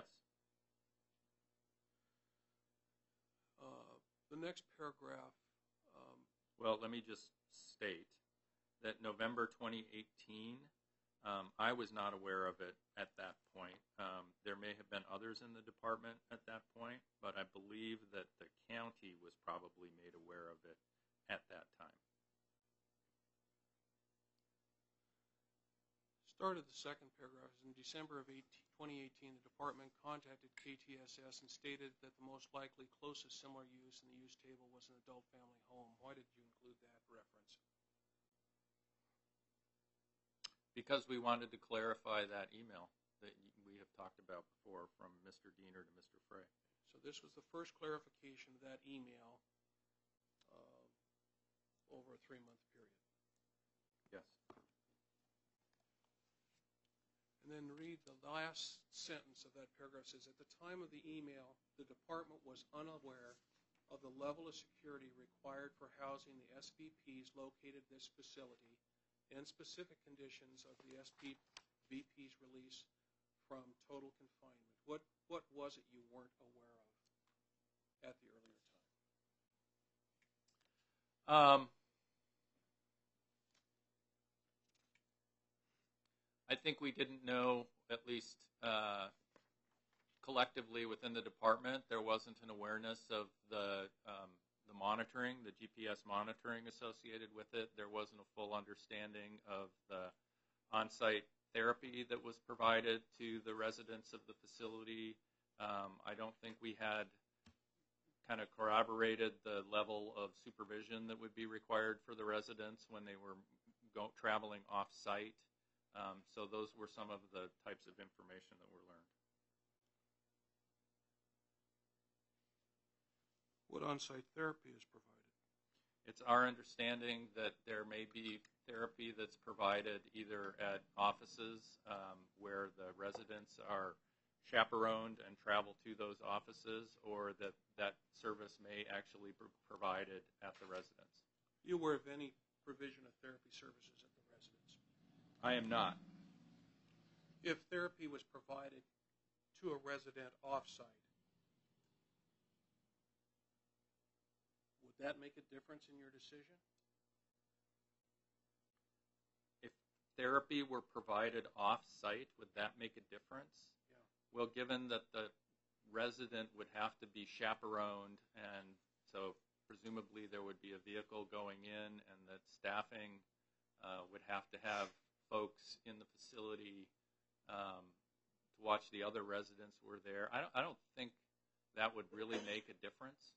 The next paragraph. Well, let me just state that November 2018, I was not aware of it at that point. There may have been others in the department at that point, but I believe that the county was probably made aware of it at that time. Start of the second paragraph is in December of 2018, the department contacted KTSS and stated that the most likely closest similar use in the use table was an adult family home. Why did you include that reference? Because we wanted to clarify that email that we have talked about before from Mr. Diener to Mr. Frey. So this was the first clarification of that email over a 3-month period. Yes. And then read the last sentence of that paragraph. It says, at the time of the email, the department was unaware of the level of security required for housing the SVPs located at this facility and specific conditions of the SVP's release from total confinement. What was it you weren't aware of at the earlier time? I think we didn't know, at least collectively within the department, there wasn't an awareness of the monitoring, the GPS monitoring associated with it. There wasn't a full understanding of the on-site therapy that was provided to the residents of the facility. I don't think we had kind of corroborated the level of supervision that would be required for the residents when they were traveling off-site. So those were some of the types of information that were learned. What on-site therapy is provided? It's our understanding that there may be therapy that's provided either at offices where the residents are chaperoned and travel to those offices, or that service may actually be provided at the residence. Are you aware of any provision of therapy services at the residence? I am not. If therapy was provided to a resident off-site, would that make a difference in your decision? If therapy were provided off-site, would that make a difference? Yeah. Well, given that the resident would have to be chaperoned, and so presumably there would be a vehicle going in, and that staffing would have to have folks in the facility to watch the other residents who were there. I don't think that would really make a difference.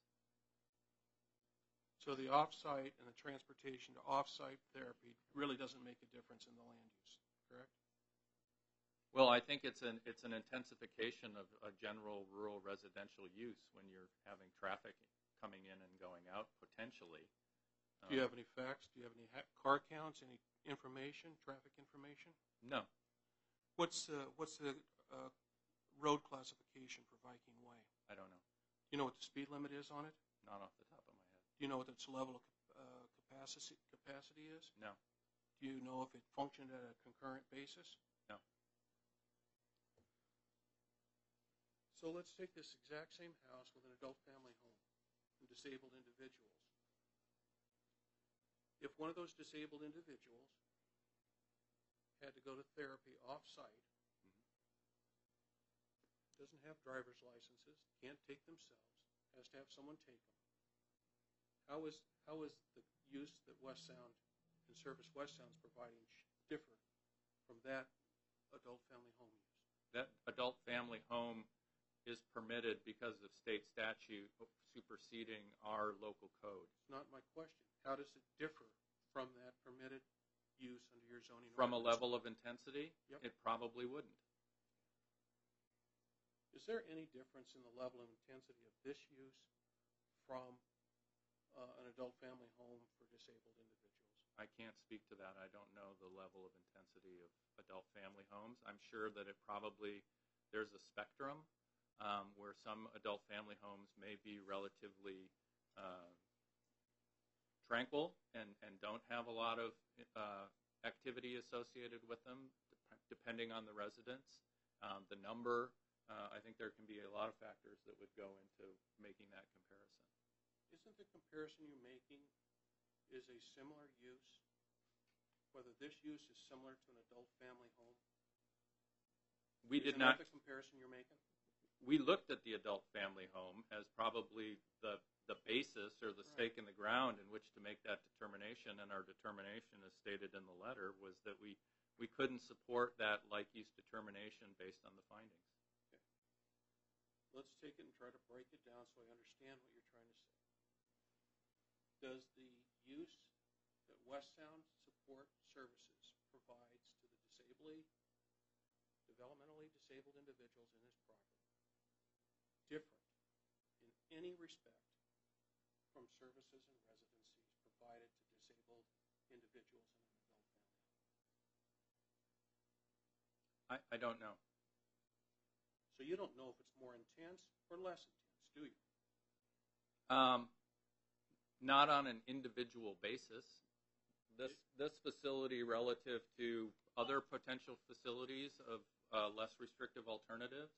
So the off-site and the transportation to off-site therapy really doesn't make a difference in the land use, correct? Well, I think it's an intensification of a general rural residential use when you're having traffic coming in and going out potentially. Do you have any facts? Do you have any car counts? Any information, traffic information? No. What's the road classification for Viking Way? I don't know. Do you know what the speed limit is on it? Not off the top of my head. Do you know what its level of capacity is? No. Do you know if it functioned at a concurrent basis? No. So let's take this exact same house with an adult family home and disabled individuals. If one of those disabled individuals had to go to therapy off-site, doesn't have driver's licenses, can't take themselves, has to have someone take them, how is the use that West Sound and Service West Sound is providing different from that adult family home use? That adult family home is permitted because of state statute superseding our local code. It's not my question. How does it differ from that permitted use under your zoning From a ordinance? level of intensity, Yep. It probably wouldn't. Is there any difference in the level of intensity of this use from an adult family home for disabled individuals? I can't speak to that. I don't know the level of intensity of adult family homes. I'm sure that there's a spectrum where some adult family homes may be relatively tranquil and don't have a lot of activity associated with them, depending on the residents. The number, I think there can be a lot of factors that would go into making that comparison. Isn't the comparison you're making is a similar use, whether this use is similar to an adult family home? Isn't that the comparison you're making? We looked at the adult family home as probably the basis or the stake in the ground in which to make that determination, and our determination, as stated in the letter, was that we couldn't support that like-use determination based on the findings. Okay. Let's take it and try to break it down so I understand what you're trying to say. Does the use that West Sound Support Services provides to the developmentally disabled individuals in this property different in any respect from services and residencies provided to disabled individuals in an adult family home? I don't know. So you don't know if it's more intense or less intense, do you? Not on an individual basis. This facility relative to other potential facilities of less restrictive alternatives,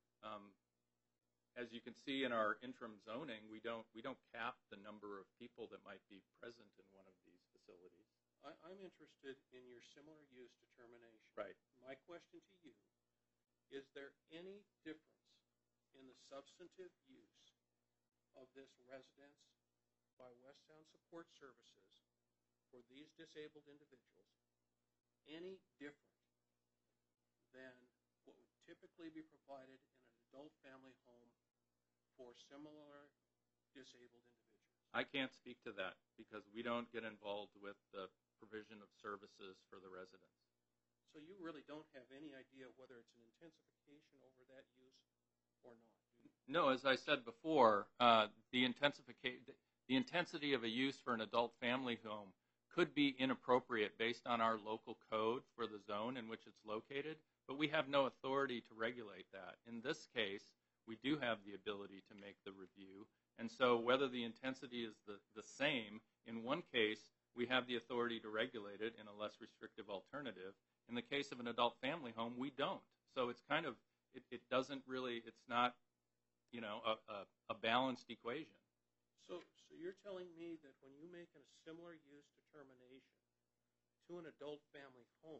as you can see in our interim zoning, we don't cap the number of people that might be present in one of these facilities. I'm interested in your similar use determination. Right. My question to you, is there any difference in the substantive use of this residence by West Sound Support Services for these disabled individuals any different than what would typically be provided in an adult family home for similar disabled individuals? I can't speak to that because we don't get involved with the provision of services for the residents. So you really don't have any idea whether it's an intensification over that use or not, do you? No, as I said before, the intensity of a use for an adult family home could be inappropriate based on our local code for the zone in which it's located, but we have no authority to regulate that. In this case, we do have the ability to make the review, and so whether the intensity is the same, in one case, we have the authority to regulate it in a less restrictive alternative. In the case of an adult family home, we don't. So it's kind of, it doesn't really, it's not, a balanced equation. So you're telling me that when you make a similar use determination to an adult family home,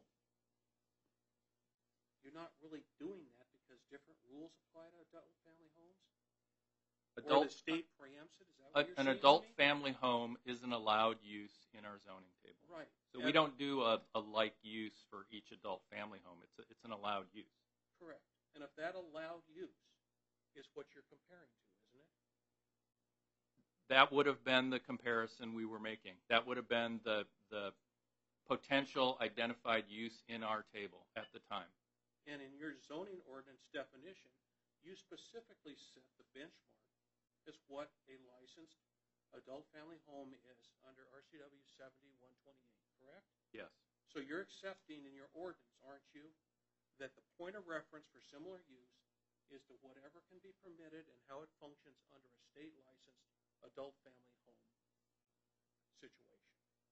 you're not really doing that because different rules apply to adult family homes? Or the state preempts it? Is that what you're saying? An adult family home is an allowed use in our zoning table. Right. So we don't do a like use for each adult family home. It's an allowed use. Correct. And if that allowed use is what you're comparing to, isn't it? That would have been the comparison we were making. That would have been the potential identified use in our table at the time. And in your zoning ordinance definition, you specifically set the benchmark as what a licensed adult family home is under RCW 7128, correct? Yes. So you're accepting in your ordinance, aren't you, that the point of reference for similar use is to whatever can be permitted and how it functions under a state-licensed adult family home situation.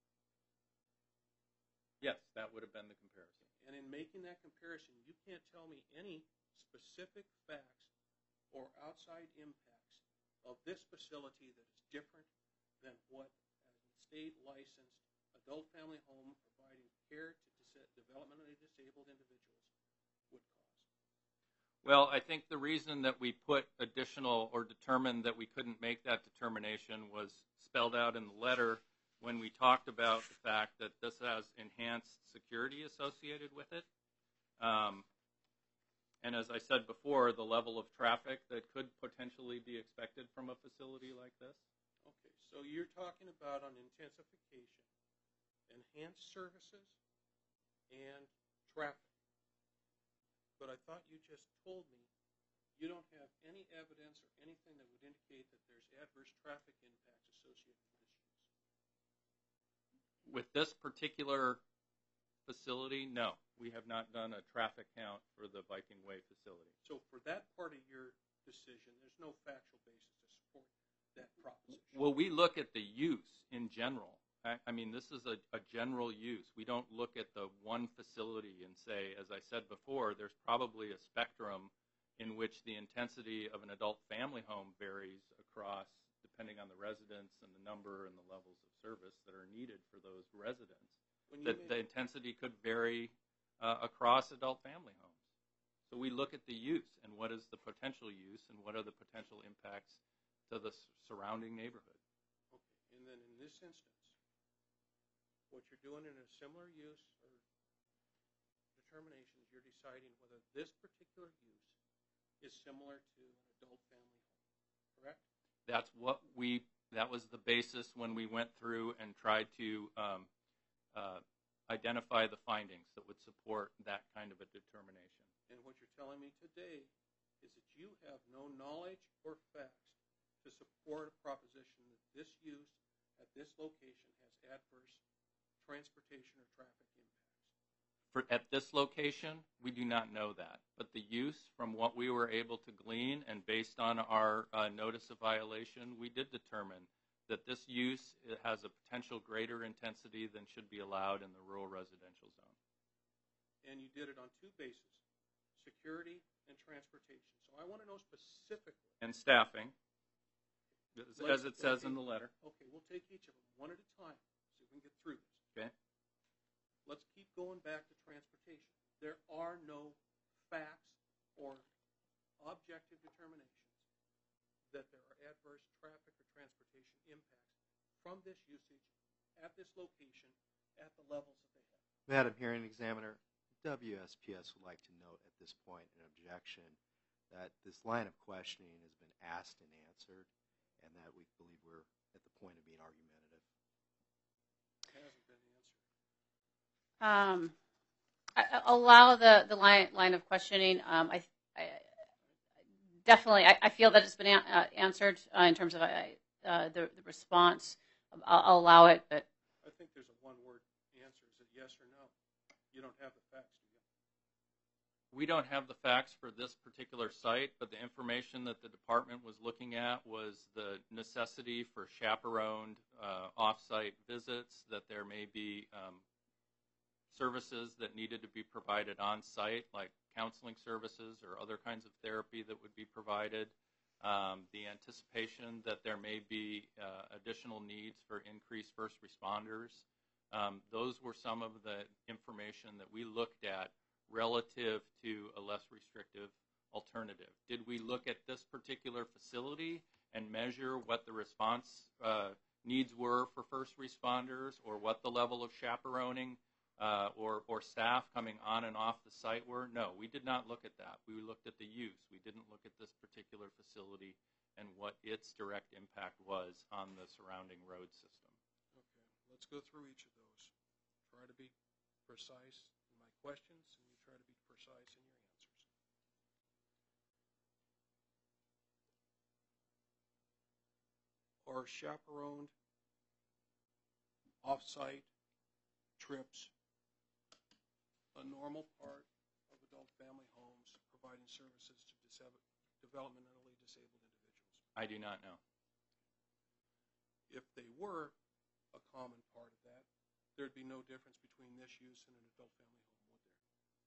Yes, that would have been the comparison. And in making that comparison, you can't tell me any specific facts or outside impacts of this facility that is different than what a state-licensed adult family home providing care to developmentally disabled individuals would cause. Well, I think the reason that we put additional or determined that we couldn't make that determination was spelled out in the letter when we talked about the fact that this has enhanced security associated with it. And as I said before, the level of traffic that could potentially be expected from a facility like this. Okay, so you're talking about on intensification, enhanced services, and traffic. But I thought you just told me you don't have any evidence or anything that would indicate that there's adverse traffic impacts associated with this use. With this particular facility, no. We have not done a traffic count for the Viking Way facility. So for that part of your decision, there's no factual basis to support that proposition. Well, we look at the use in general. I mean, this is a general use. We don't look at the one facility and say, as I said before, there's probably a spectrum in which the intensity of an adult family home varies across, depending on the residents and the number and the levels of service that are needed for those residents. The intensity could vary across adult family homes. So we look at the use and what is the potential use and what are the potential impacts to the surrounding neighborhood. Okay, and then in this instance, what you're doing in a similar use or determination is you're deciding whether this particular use is similar to an adult family home, correct? That was the basis when we went through and tried to identify the findings that would support that kind of a determination. And what you're telling me today is that you have no knowledge or facts to support a proposition that this use at this location has adverse transportation or traffic impacts. At this location, we do not know that. But the use, from what we were able to glean and based on our notice of violation, we did determine that this use has a potential greater intensity than should be allowed in the rural residential zone. And you did it on two bases, security and transportation. So I want to know specifically. And staffing, as it says in the letter. Okay, we'll take each of them one at a time so we can get through this. Okay. Let's keep going back to transportation. There are no facts or objective determinations that there are adverse traffic or transportation impacts from this usage at this location at the levels that they have. Madam Hearing Examiner, WSPS would like to note at this point an objection that this line of questioning has been asked and answered, and that we believe we're at the point of being argumentative. It hasn't been answered. Allow the line of questioning. I definitely feel that it's been answered in terms of the response. I'll allow it, but I think there's a one-word answer. Is it yes or no? You don't have the facts, do you? We don't have the facts for this particular site, but the information that the department was looking at was the necessity for chaperoned off-site visits, that there may be services that needed to be provided on-site, like counseling services or other kinds of therapy that would be provided, the anticipation that there may be additional needs for increased first responders. Those were some of the information that we looked at relative to a less restrictive alternative. Did we look at this particular facility and measure what the response needs were for first responders or what the level of chaperoning or staff coming on and off the site were? No, we did not look at that. We looked at the use. We didn't look at this particular facility and what its direct impact was on the surrounding road system. Okay, let's go through each of those. Try to be precise in my questions, and you try to be precise in your answers. Are chaperoned off-site trips a normal part of adult family homes providing services to developmentally disabled individuals? I do not know. If they were a common part of that, there'd be no difference between this use and an adult family home, would there?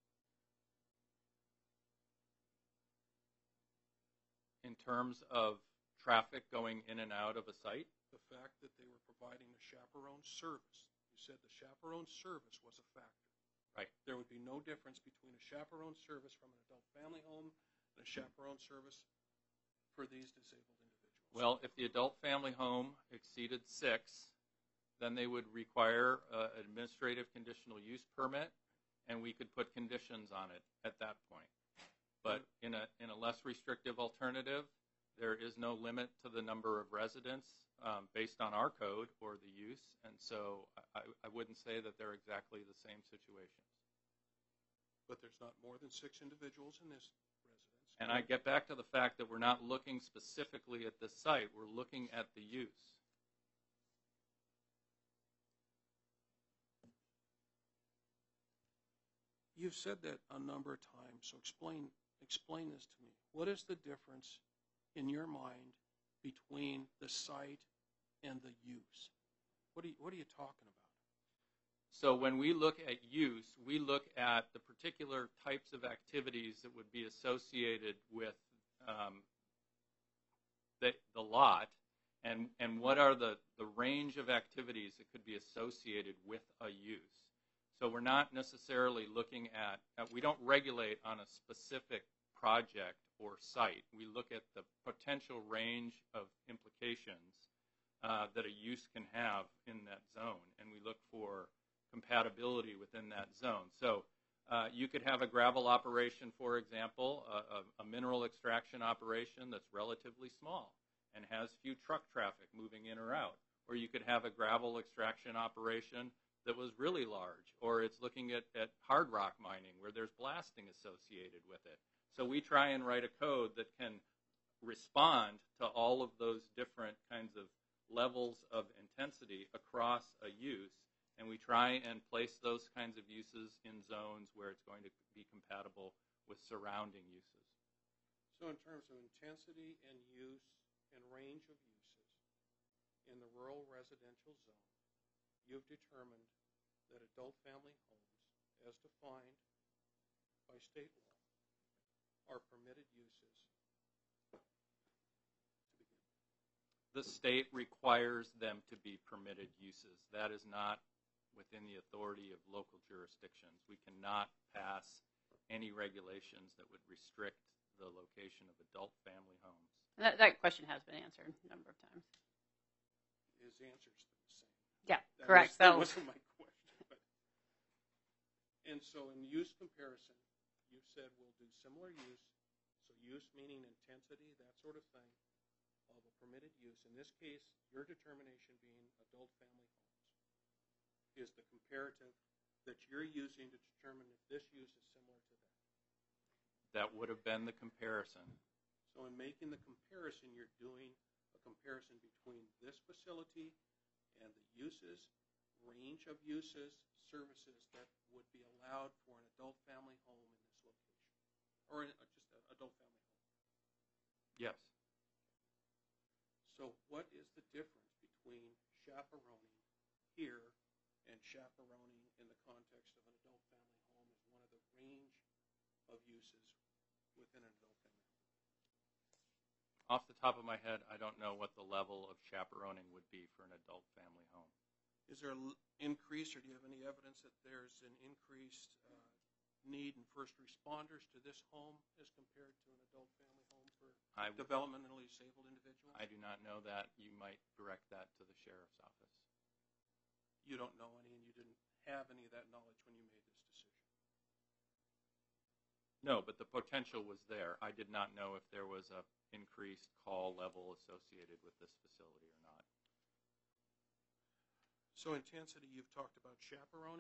In terms of traffic going in and out of a site? The fact that they were providing a chaperone service. You said the chaperone service was a factor. Right. There would be no difference between a chaperone service from an adult family home and a chaperone service for these disabled individuals. Well, if the adult family home exceeded 6, then they would require an administrative conditional use permit, and we could put conditions on it at that point. But in a less restrictive alternative, there is no limit to the number of residents based on our code or the use, and so I wouldn't say that they're exactly the same situations. But there's not more than 6 individuals in this residence. And I get back to the fact that we're not looking specifically at this site. We're looking at the use. You've said that a number of times, so explain this to me. What is the difference in your mind between the site and the use? What are you talking about? So when we look at use, we look at the particular types of activities that would be associated with the lot, and what are the range of activities that could be associated with a use. So we're not necessarily looking at, we don't regulate on a specific project or site. We look at the potential range of implications that a use can have in that zone, and we look for compatibility within that zone. So you could have a gravel operation, for example, a mineral extraction operation that's relatively small and has few truck traffic moving in or out. Or you could have a gravel extraction operation that was really large, or it's looking at hard rock mining where there's blasting associated with it. So we try and write a code that can respond to all of those different kinds of levels of intensity across a use, and we try and place those kinds of uses in zones where it's going to be compatible with surrounding uses. So in terms of intensity and use and range of uses in the rural residential zone, you've determined that adult family homes, as defined by state law, are permitted uses to begin. The state requires them to be permitted uses. That is not within the authority of local jurisdictions. We cannot pass any regulations that would restrict the location of adult family homes. That question has been answered a number of times. His answer's the same. Yeah, That correct. That wasn't my question. And so in use comparison, you said we'll do similar use, so use meaning intensity, that sort of thing, of a permitted use. In this case, your determination being adult family homes is the comparative that you're using to determine if this use is similar to that. That would have been the comparison. So in making the comparison, you're doing a comparison between this facility and the uses, range of uses, services that would be allowed for an adult family home in this location, or just an adult family home. Yes. So what is the difference between chaperoning here and chaperoning in the context of an adult family home as one of the range of uses within an adult family home? Off the top of my head, I don't know what the level of chaperoning would be for an adult family home. Is there an increase, or do you have any evidence that there's an increased need in first responders to this home as compared to an adult family home for developmentally disabled individuals? I do not know that. You might direct that to the sheriff's office. You don't know any, and you didn't have any of that knowledge when you made this decision? No, but the potential was there. I did not know if there was an increased call level associated with this facility or not. So intensity, you've talked about chaperoning,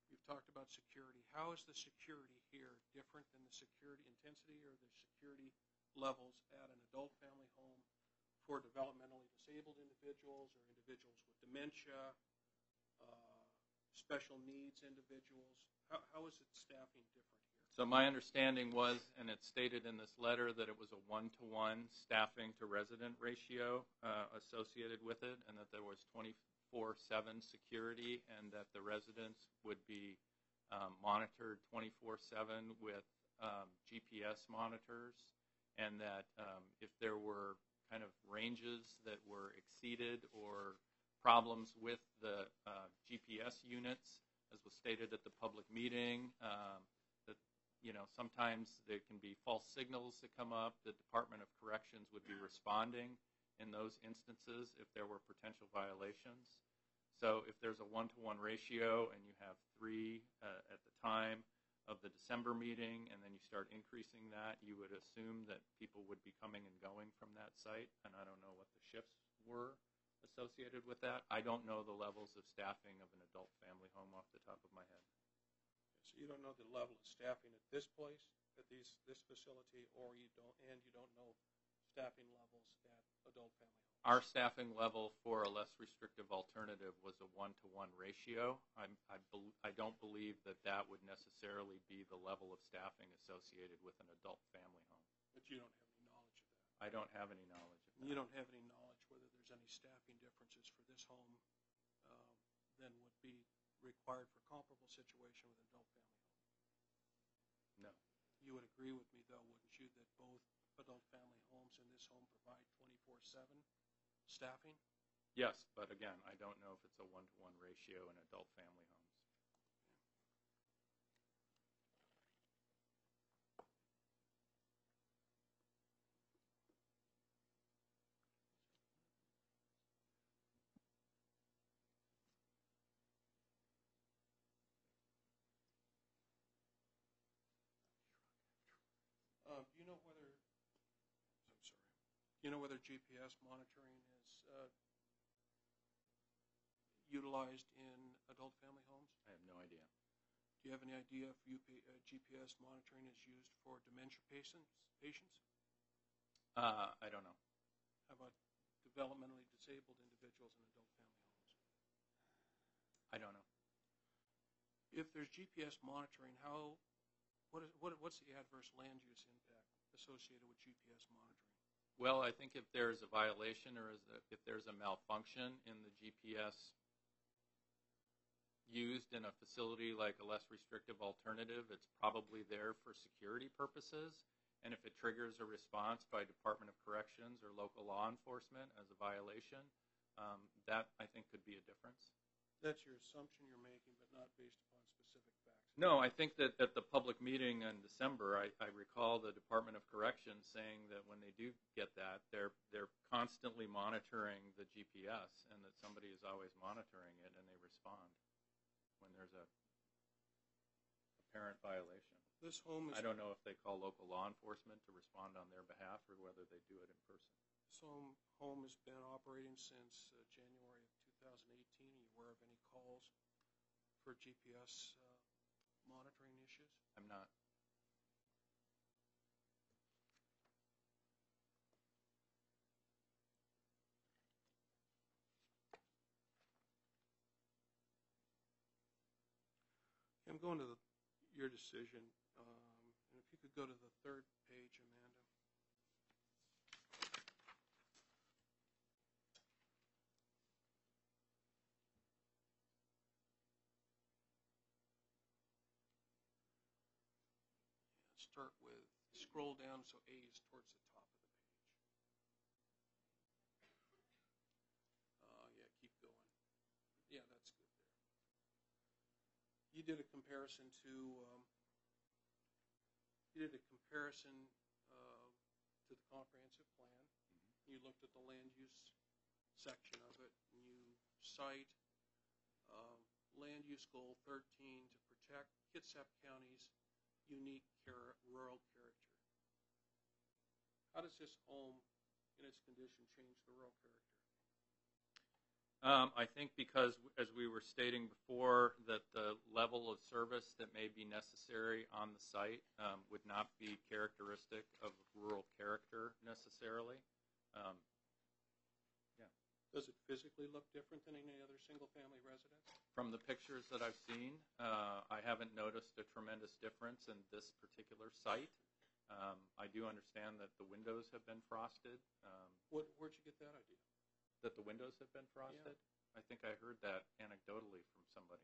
You've talked about security. How is the security here different than the security intensity or the security levels at an adult family home for developmentally disabled individuals or individuals with dementia, special needs individuals? How is it staffing different here? So my understanding was, and it's stated in this letter, that it was a 1-to-1 staffing to resident ratio associated with it, and that there was 24/7 security, and that the residents would be monitored 24/7 with GPS monitors, and that if there were kind of ranges that were exceeded or problems with the GPS units, as was stated at the public meeting, that sometimes there can be false signals that come up. The Department of Corrections would be responding in those instances if there were potential violations. So if there's a 1-to-1 ratio and you have 3 at the time of the December meeting, and then you start increasing that, you would assume that people would be coming and going from that site, and I don't know what the shifts were associated with that. I don't know the levels of staffing of an adult family home off the top of my head. So you don't know the level of staffing at this place, at this facility, or you don't know staffing levels at adult family homes? Our staffing level for a less restrictive alternative was a 1-to-1 ratio. I don't believe that would necessarily be the level of staffing associated with an adult family home. But you don't have any knowledge of that? I don't have any knowledge of that. You don't have any knowledge whether there's any staffing differences for this home than would be required for comparable situation with an adult family home? No. You would agree with me, though, wouldn't you, that both adult family homes and this home provide 24/7 staffing? Yes, but again, I don't know if it's a 1-to-1 ratio in adult family homes. Do you know whether GPS monitoring is utilized in adult family homes? I have no idea. Do you have any idea if GPS monitoring is used for dementia patients? I don't know. How about developmentally disabled individuals in adult family homes? I don't know. If there's GPS monitoring, what's the adverse land use impact associated with GPS monitoring? Well, I think if there's a violation or if there's a malfunction in the GPS used in a facility like a less restrictive alternative, it's probably there for security purposes. And if it triggers a response by Department of Corrections or local law enforcement as a violation, that I think could be a difference. That's your assumption you're making, but not based upon specific facts. No, I think that at the public meeting in December, I recall the Department of Corrections saying that when they do get that, they're constantly monitoring the GPS, and that somebody is always monitoring it, and they respond when there's a apparent violation. This home is, I don't know if they call local law enforcement to respond on their behalf or whether they do it in person. this home has been operating since January of 2018. Are you aware of any calls for GPS monitoring issues? I'm not. I'm going to your decision, and if you could go to the third page, Amanda. Start with, scroll down so A is towards the top of the page. Yeah, keep going. Yeah, that's good there. You did a comparison to the comprehensive plan. Mm-hmm. You looked at the land use section of it, and you cite land use goal 13 to protect Kitsap County's unique rural character. How does this home, in its condition, change the rural character? I think because, as we were stating before, that the level of service that may be necessary on the site would not be characteristic of rural character necessarily. Does it physically look different than any other single-family residence? From the pictures that I've seen, I haven't noticed a tremendous difference in this particular site. I do understand that the windows have been frosted. Where'd you get that idea? That the windows have been frosted? Yeah. I think I heard that anecdotally from somebody.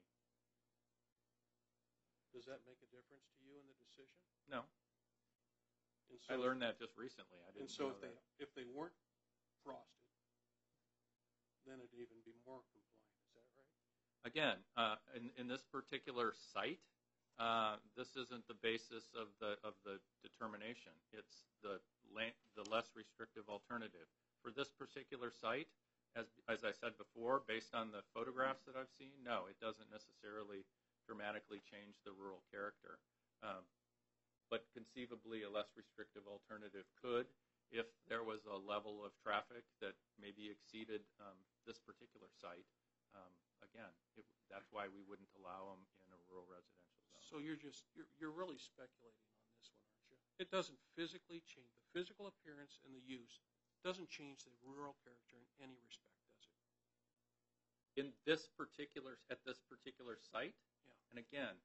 Does that make a difference to you in the decision? No. And so, I learned that just recently. I didn't know that. If they weren't frosted, then it'd even be more compliant. Is that right? Again, in this particular site, this isn't the basis of the determination. It's the less restrictive alternative. For this particular site, as I said before, based on the photographs that I've seen, no, it doesn't necessarily dramatically change the rural character. But conceivably, a less restrictive alternative could, if there was a level of traffic that maybe exceeded this particular site. Again, that's why we wouldn't allow them in a rural residential zone. So you're really speculating on this one, aren't you? It doesn't physically change. The physical appearance and the use doesn't change the rural character in any respect, does it? At this particular site, yeah. And again,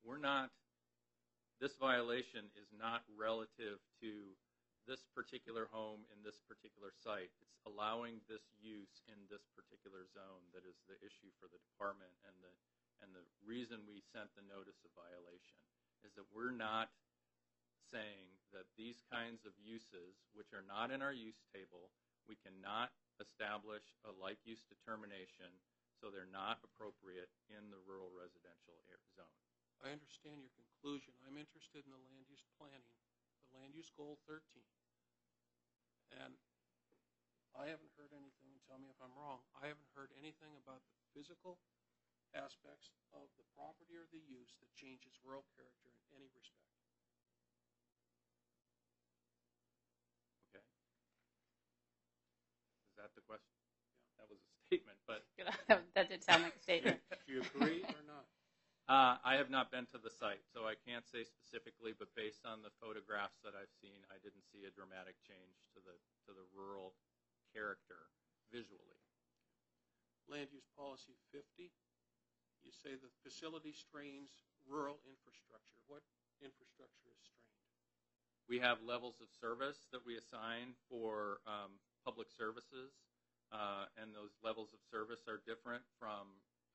this violation is not relative to this particular home in this particular site. It's allowing this use in this particular zone that is the issue for the department, and the reason we sent the notice of violation is that we're not saying that these kinds of uses, which are not in our use table, we cannot establish a like use determination, so they're not appropriate in the rural residential zone. I understand your conclusion. I'm interested in the land use planning, the land use goal 13. And I haven't heard anything, and tell me if I'm wrong, I haven't heard anything about the physical aspects of the property or the use that changes rural character in any respect. Okay. Is that the question? Yeah. That was a statement, but That did sound like a statement. Do you agree or not? I have not been to the site, so I can't say specifically, but based on the photographs that I've seen, I didn't see a dramatic change to the rural character visually. Land use policy 50, you say the facility strains rural infrastructure. What infrastructure is strained? We have levels of service that we assign for public services, and those levels of service are different from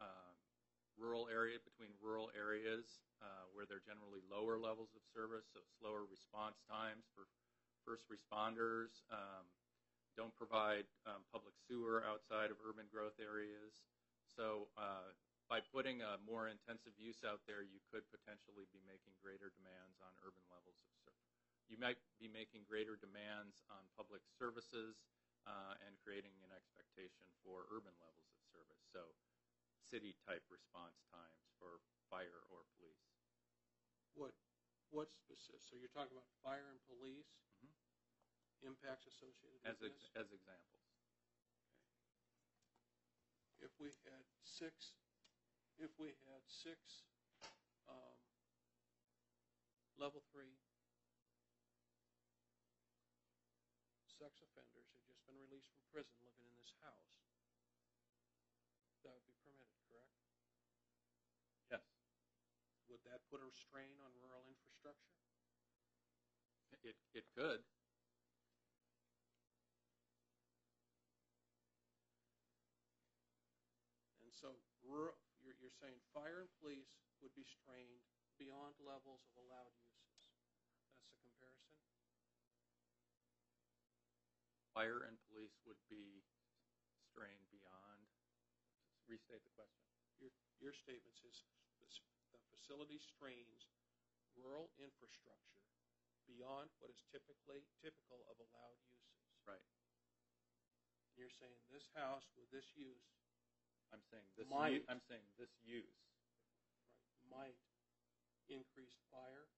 between rural areas where they're generally lower levels of service, so slower response times for first responders, don't provide public sewer outside of urban growth areas. So by putting a more intensive use out there, you could potentially be making greater demands on urban levels of service. You might be making greater demands on public services and creating an expectation for urban levels of service. So city-type response times for fire or police. What's specific? So you're talking about fire and police impacts associated with this? As examples. Okay. If we had six level 3 sex offenders had just been released from prison living in this house, that would be permitted, correct? Yes. Would that put a strain on rural infrastructure? It could. And so you're saying fire and police would be strained beyond levels of allowed uses. That's the comparison? Fire and police would be strained beyond. Restate the question. Your statement says the facility strains rural infrastructure beyond what is typical of allowed uses. Right. You're saying this house with this use. I'm saying this use. Right, might increase fire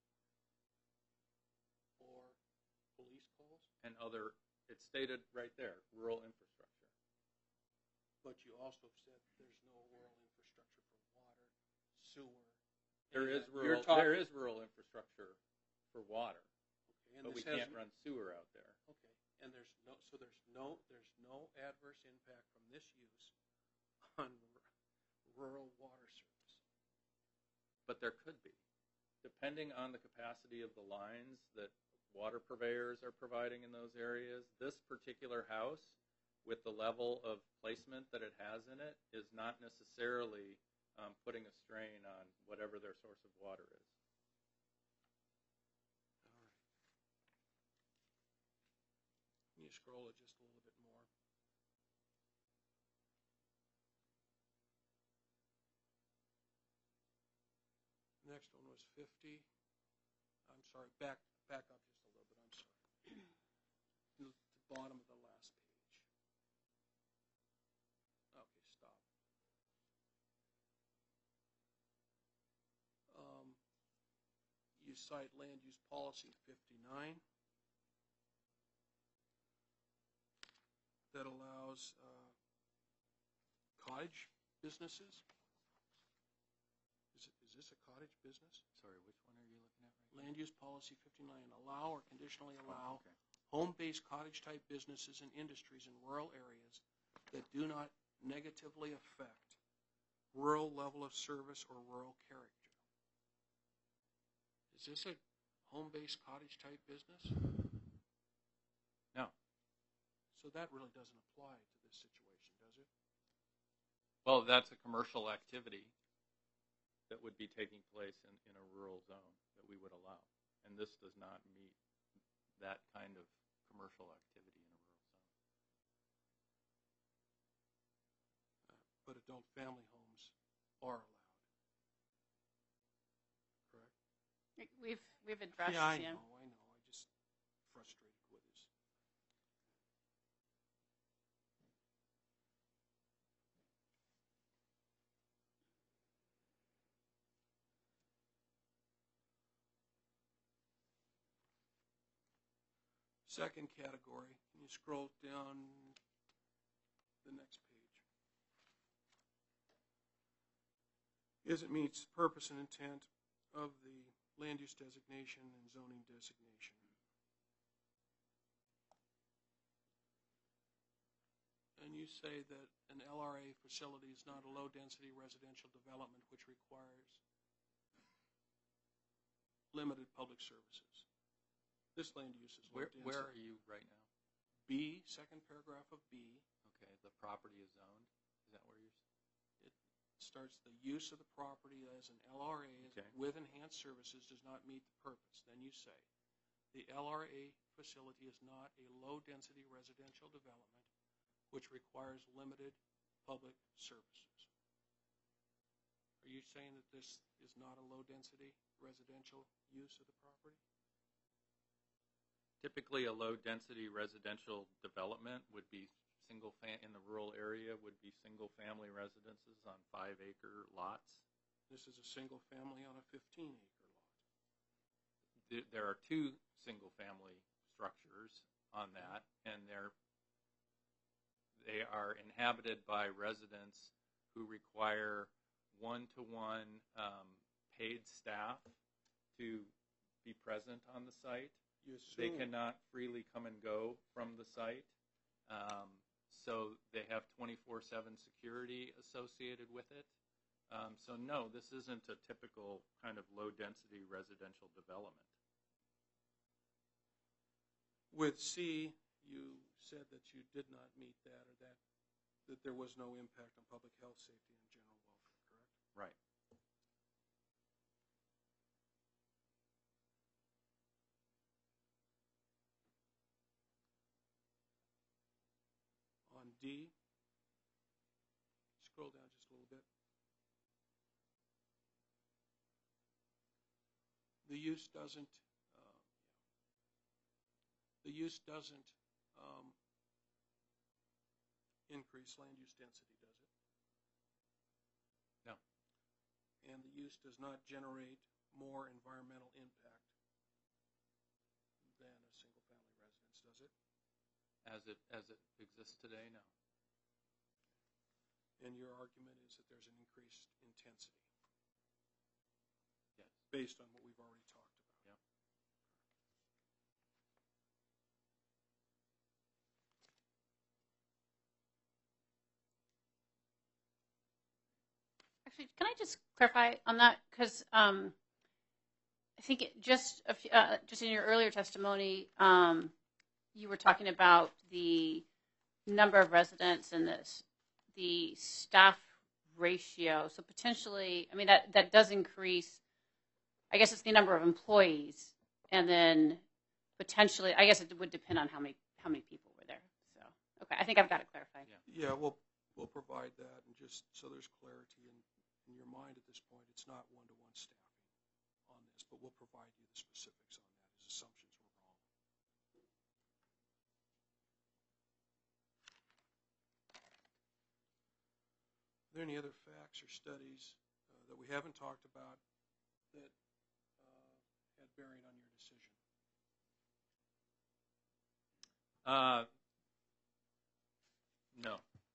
or police calls. And it's stated right there, rural infrastructure. But you also said there's no rural infrastructure for water, sewer. There any is of that. You're rural. talking- There is rural infrastructure for water, Okay, and but we this has- can't run sewer out there. Okay, and there's no adverse impact from this use on rural water service. But there could be, depending on the capacity of the lines that water purveyors are providing in those areas. This particular house, with the level of placement that it has in it, is not necessarily putting a strain on whatever their source of water is. All right. Can you scroll it just a little bit more? Next one was 50. I'm sorry, back up just a little bit. I'm sorry. The bottom of the last page. Okay, stop. You cite land use policy 59 that allows cottage businesses. Is this a cottage business? Sorry, which one are you looking at right now? Land use policy 59, allow or conditionally allow Okay. home-based cottage-type businesses and industries in rural areas that do not negatively affect rural level of service or rural character. Is this a home-based cottage-type business? No. So that really doesn't apply to this situation, does it? Well, that's a commercial activity that would be taking place in a rural zone that we would allow. And this does not meet that kind of commercial activity in a rural zone. But adult family homes are allowed. Correct? We've addressed Yeah, I him. know. I'm just frustrated with this. Second category, can you scroll down the next page? Is it meets purpose and intent of the land use designation and zoning designation. And you say that an LRA facility is not a low-density residential development which requires limited public services. This land use is low density. Where are you right now? B, second paragraph of B. Okay, the property is zoned. Is that where you're? It starts the use of the property as an LRA Okay. with enhanced services does not meet the purpose. Then you say the LRA facility is not a low-density residential development which requires limited public services. Are you saying that this is not a low-density residential use of the property? Typically, a low-density residential development would be in the rural area would be single-family residences on 5-acre lots. This is a single family on a 15-acre lot. There are 2 single-family structures on that, and they are inhabited by residents who require one-to-one paid staff to be present on the site. They cannot freely come and go from the site. So they have 24/7 security associated with it. So no, this isn't a typical kind of low-density residential development. With C, you said that you did not meet that, or that there was no impact on public health, safety, and general welfare, correct? Right. On D, scroll down just a little bit. The use doesn't increase land use density, does it? No. And the use does not generate more environmental impact than a single-family residence, does it? As it exists today, no. And your argument is that there's an increased intensity Yes. based on what we've already talked about. Yep. Actually, can I just clarify on that? Because I think just in your earlier testimony, you were talking about the number of residents and the staff ratio. So potentially, I mean, that does increase. I guess it's the number of employees, and then potentially, I guess it would depend on how many people were there. So, okay, I think I've got it clarified. Yeah, we'll provide that, and just so there's clarity in your mind at this point, it's not one-to-one staffing on this, but we'll provide you the specifics on that. His assumptions were wrong. Are there any other facts or studies that we haven't talked about that had bearing on your decision? No.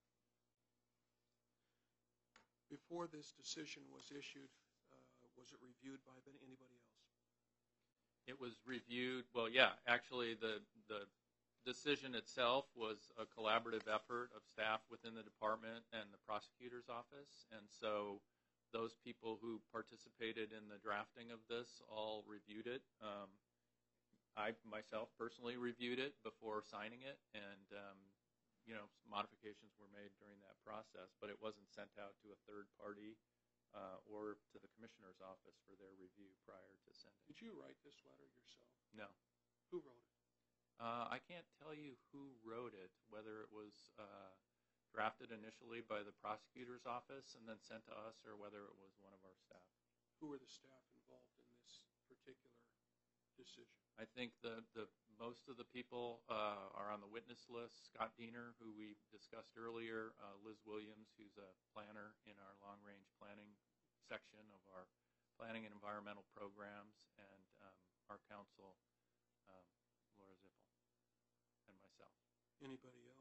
Before this decision was issued, was it reviewed by anybody else? It was reviewed, well, yeah, actually the decision itself was a collaborative effort of staff within the department and the prosecutor's office, and so those people who participated in the drafting of this all reviewed it. I myself personally reviewed it before signing it, and modifications were made during that process, but it wasn't sent out to a third party or to the commissioner's office for their review prior to sending. Did you write this letter yourself? No. Who wrote it? I can't tell you who wrote it, whether it was drafted initially by the prosecutor's office and then sent to us, or whether it was one of our staff. Who were the staff involved in this particular decision? I think the most of the people are on the witness list. Scott Diener, who we discussed earlier, Liz Williams, who's a planner in our long-range planning section of our planning and environmental programs, and our counsel, Laura Zippel, and myself. Anybody else?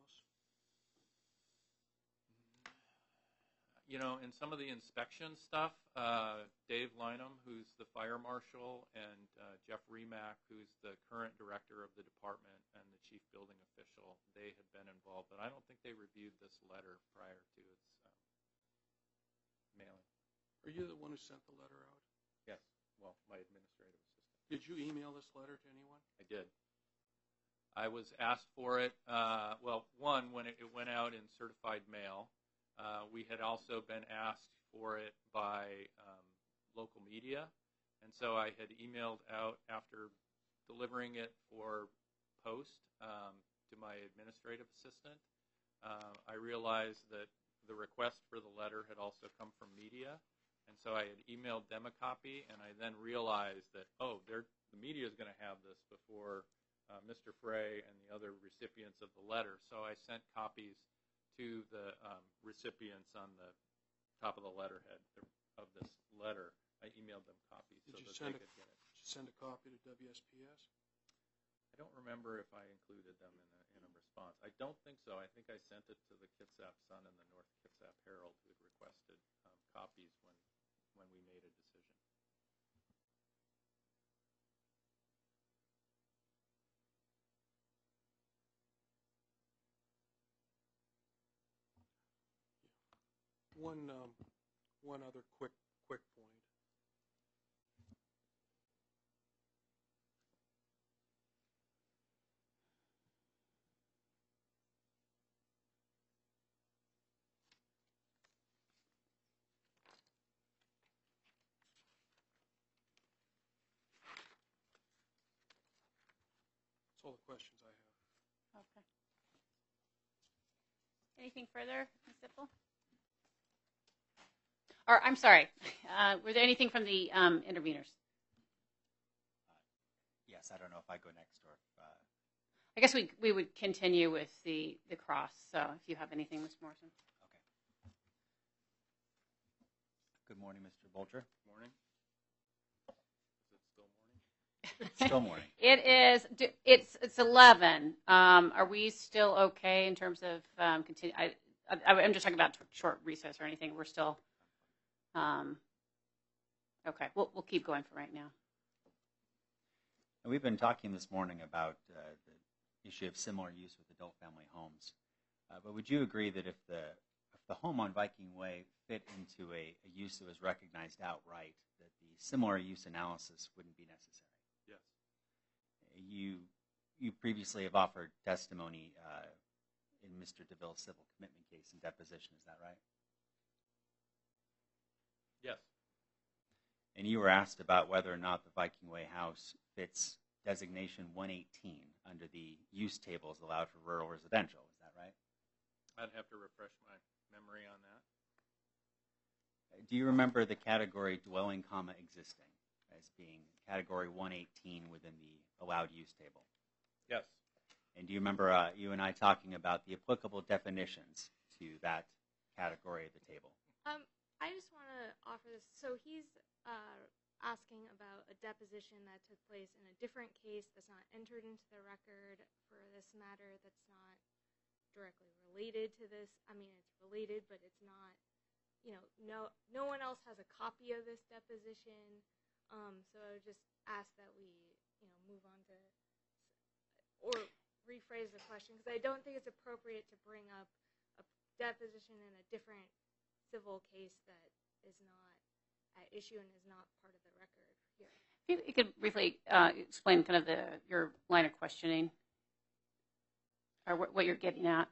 In some of the inspection stuff, Dave Lynham, who's the fire marshal, and Jeff Remack, who's the current director of the department and the chief building official, they had been involved, but I don't think they reviewed this letter prior to its mailing. Are you the one who sent the letter out? Yes, well, my administrative assistant. Did you email this letter to anyone? I did. I was asked for it, one, when it went out in certified mail. We had also been asked for it by local media, and so I had emailed out after delivering it for post to my administrative assistant. I realized that the request for the letter had also come from media, and so I had emailed them a copy, and I then realized that, the media is going to have this before Mr. Frey and the other recipients of the letter, so I sent copies to the recipients on the top of the letterhead of this letter. I emailed them copies so that they could get it. Did you send a copy to WSPS? I don't remember if I included them in a response. I don't think so. I think I sent it to the Kitsap Sun and the North Kitsap Herald, who had requested copies when we made a decision. One other quick point. That's all the questions I have. Okay. Anything further, Ms. Zippel? Or, I'm sorry, were there anything from the interveners? Yes, I don't know if I go next or if... I guess we would continue with the cross, so if you have anything, Ms. Morrison. Okay. Good morning, Mr. Bolger. Morning. Is it still morning? Still morning. It's 11. Are we still okay in terms of continue? I'm just talking about short recess or anything. We're still, okay, we'll keep going for right now. And we've been talking this morning about the issue of similar use with adult family homes. But would you agree that if the home on Viking Way fit into a use that was recognized outright, that the similar use analysis wouldn't be necessary? Yes. You previously have offered testimony in Mr. DeVille's civil commitment case and deposition, is that right? Yes. And you were asked about whether or not the Viking Way house fits designation 118 under the use tables allowed for rural residential, is that right? I'd have to refresh my memory on that. Do you remember the category dwelling, existing as being category 118 within the allowed use table? Yes. And do you remember you and I talking about the applicable definitions to that category of the table? I just want to offer this. So he's asking about a deposition that took place in a different case that's not entered into the record for this matter, that's not directly related to this. I mean, it's related, but it's not, no one else has a copy of this deposition. So I would just ask that we, move on to, or rephrase the question, because I don't think it's appropriate to bring up a deposition in a different civil case that is not at issue and is not part of the record here. You could briefly explain kind of your line of questioning, or what you're getting at.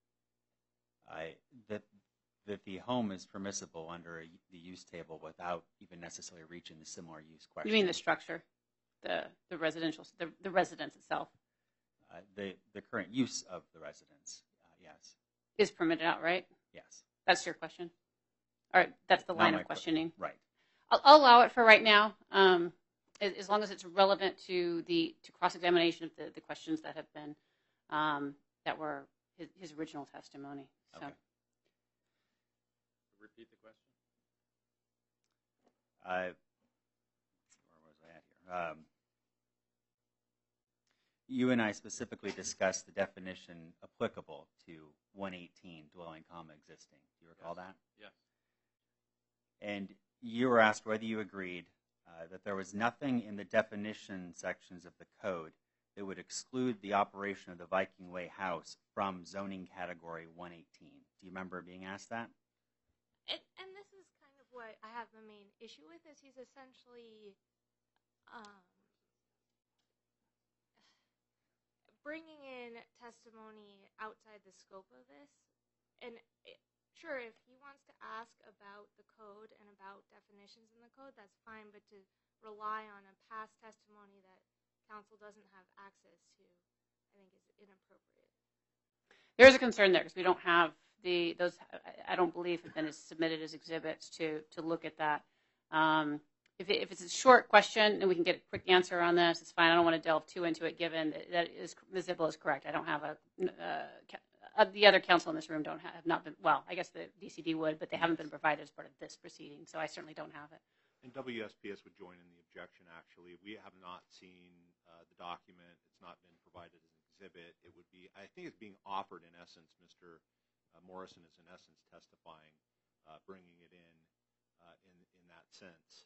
That the home is permissible under the use table without even necessarily reaching the similar use question. You mean the structure, the residential, the residence itself? The current use of the residence, yes. Is permitted outright? Yes. That's your question? All right, that's the line of questioning. Right. I'll allow it for right now, as long as it's relevant to cross-examination of the questions that have been, that were his original testimony. So. Okay. Repeat the question. Where was I at here? You and I specifically discussed the definition applicable to 118, dwelling, existing. Do you recall that? Yes. And you were asked whether you agreed that there was nothing in the definition sections of the code that would exclude the operation of the Viking Way house from zoning category 118. Do you remember being asked that? And this is kind of what I have the main issue with, is he's essentially bringing in testimony outside the scope of this. And sure, if he wants to ask about the code and about definitions in the code, that's fine, but to rely on a past testimony that counsel doesn't have access to, I think is inappropriate. There's a concern there because we don't have those. I don't believe have been submitted as exhibits to look at that. If it's a short question and we can get a quick answer on this, it's fine. I don't want to delve too into it, given that Ms. Zippel is correct. I don't have the other counsel in this room have not been. Well, I guess the DCD would, but they haven't been provided as part of this proceeding, so I certainly don't have it. And WSPS would join in the objection. Actually, we have not seen the document. It's not been provided as an exhibit. It would be. I think it's being offered in essence. Mr. Morrison is in essence testifying, bringing it in that sense.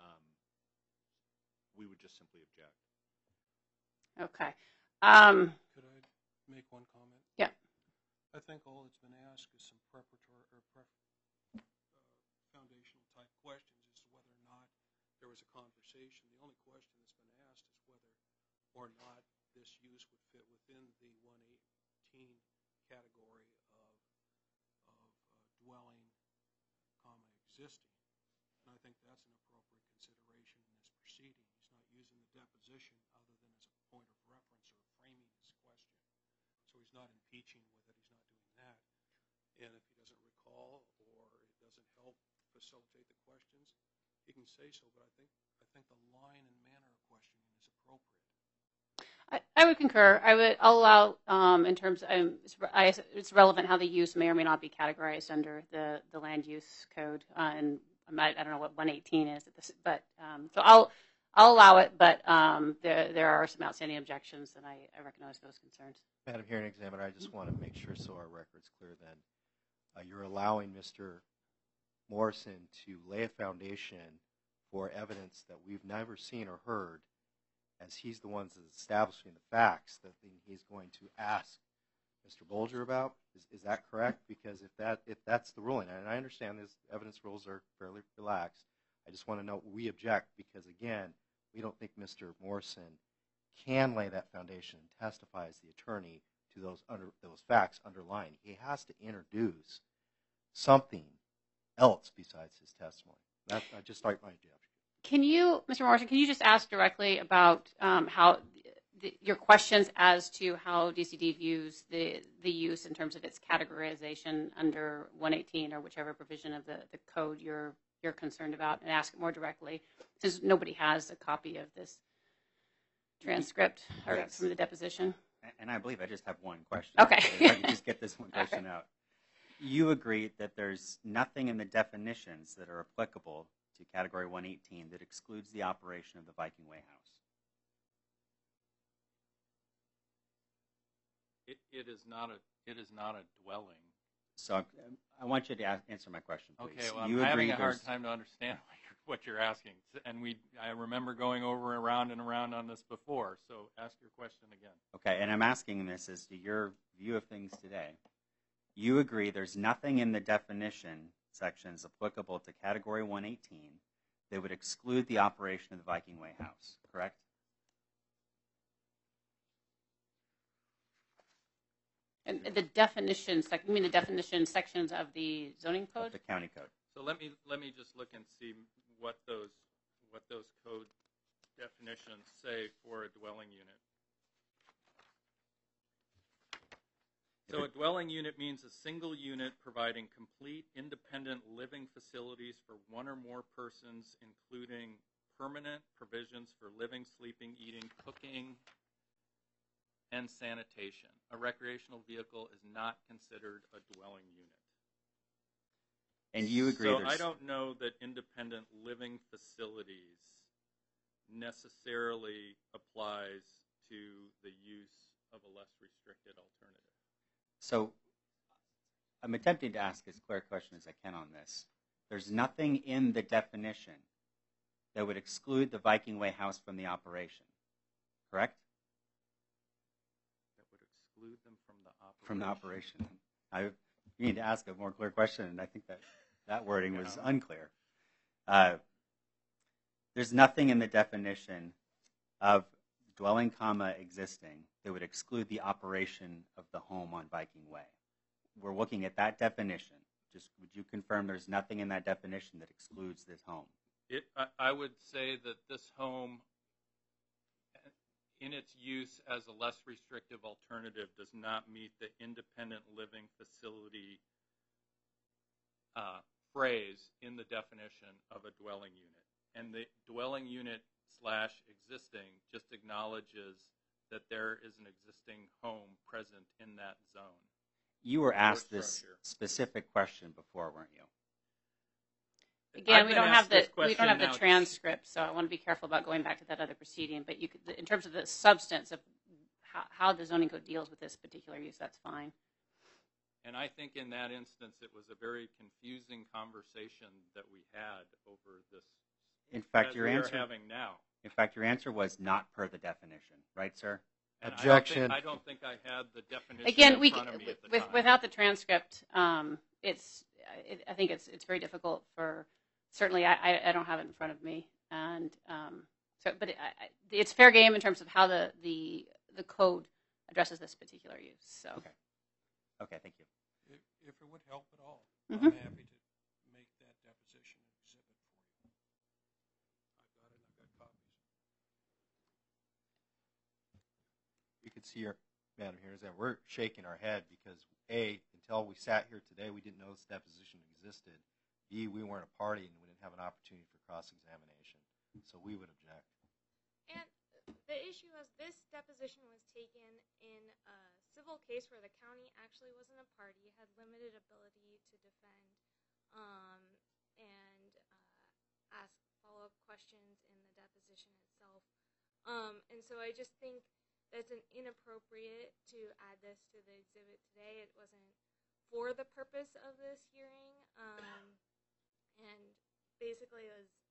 We would just simply object. Okay. Could I make one comment? Yeah. I think all that's been asked is some preparatory or foundational type questions as to whether or not there was a conversation. The only question that's been asked is whether or not this use would fit within the 118 category of dwelling, existing. And I think that's an appropriate consideration in this proceeding. He's not using the deposition other than as a point of reference or framing his question. So he's not impeaching with it. He's not doing that. And if he doesn't recall or it doesn't help facilitate the questions, he can say so. But I think the line and manner of questioning is appropriate. I would concur. I'll allow in terms it's relevant how the use may or may not be categorized under the land use code, and I don't know what 118 is at this, but so I'll allow it. But there are some outstanding objections, and I recognize those concerns. Madam Hearing Examiner, I just want to make sure so our record's clear then. you're allowing Mr. Morrison to lay a foundation for evidence that we've never seen or heard, as he's the one that's establishing the facts that he's going to ask Mr. Bolger about. Is that correct? Because if that's the ruling, and I understand these evidence rules are fairly relaxed, I just want to note we object because, again, we don't think Mr. Morrison can lay that foundation and testify as the attorney to those facts underlying. He has to introduce something else besides his testimony. I just start my objection. Can you, Mr. Morrison, can you just ask directly about how your questions as to how DCD views the use in terms of its categorization under 118 or whichever provision of the code you're concerned about, and ask it more directly, since nobody has a copy of this transcript or Yes. from the deposition? And I believe I just have one question. Okay. If I could just get this one question out. You agree that there's nothing in the definitions that are applicable to Category 118 that excludes the operation of the Viking Way House? It is not a dwelling. So I want you to answer my question, please. Okay, well, I'm You having agree a hard there's- time to understand what you're asking. And I remember going over around and around on this before, so ask your question again. Okay, and I'm asking this as to your view of things today. You agree there's nothing in the definition sections applicable to Category 118 that would exclude the operation of the Viking Way House, correct? And the definitions, you mean the definition sections of the zoning Of code? the county code. So let me just look and see what those code definitions say for a dwelling unit. So a dwelling unit means a single unit providing complete independent living facilities for one or more persons, including permanent provisions for living, sleeping, eating, cooking, and sanitation. A recreational vehicle is not considered a dwelling unit. And you agree So there's... I don't know that independent living facilities necessarily applies to the use of a less restricted alternative. So I'm attempting to ask as clear a question as I can on this. There's nothing in the definition that would exclude the Viking Way House from the operation, correct? That would exclude them from the operation. From the operation. You need to ask a more clear question, and I think that wording was unclear. There's nothing in the definition of dwelling, existing that would exclude the operation of the home on Viking Way. We're looking at that definition. Just would you confirm there's nothing in that definition that excludes this home? I would say that this home, in its use as a less restrictive alternative, does not meet the independent living facility phrase in the definition of a dwelling unit. And the dwelling unit / existing just acknowledges that there is an existing home present in that zone. You were asked Or this structure. specific question before, weren't you? Again, I've we been don't have asked this the question now. transcript, so I want to be careful about going back to that other proceeding. But you could, in terms of the substance of how the zoning code deals with this particular use, that's fine. And I think in that instance, it was a very confusing conversation that we had over this. In fact, as your we answer. are having now. In fact, your answer was not per the definition, right, sir? And Objection. I don't think I had the definition Again, in front of me at the time. without the transcript, I think it's very difficult for. Certainly, I don't have it in front of me, and but it's fair game in terms of how the code addresses this particular use. So. Okay, thank you. If it would help at all, Mhm. I'm happy to make that deposition an exhibit for you. I've got copies. You could see, Madam here, is that we're shaking our head because, A, until we sat here today, we didn't know this deposition existed. B, we weren't a party and we didn't have an opportunity for cross-examination. So we would object. And the issue is this deposition was taken in a civil case where the county actually wasn't a party, had limited ability to defend, and ask follow-up questions in the deposition itself. And so I just think that's inappropriate to add this to the exhibit today. It wasn't for the purpose of this hearing, and basically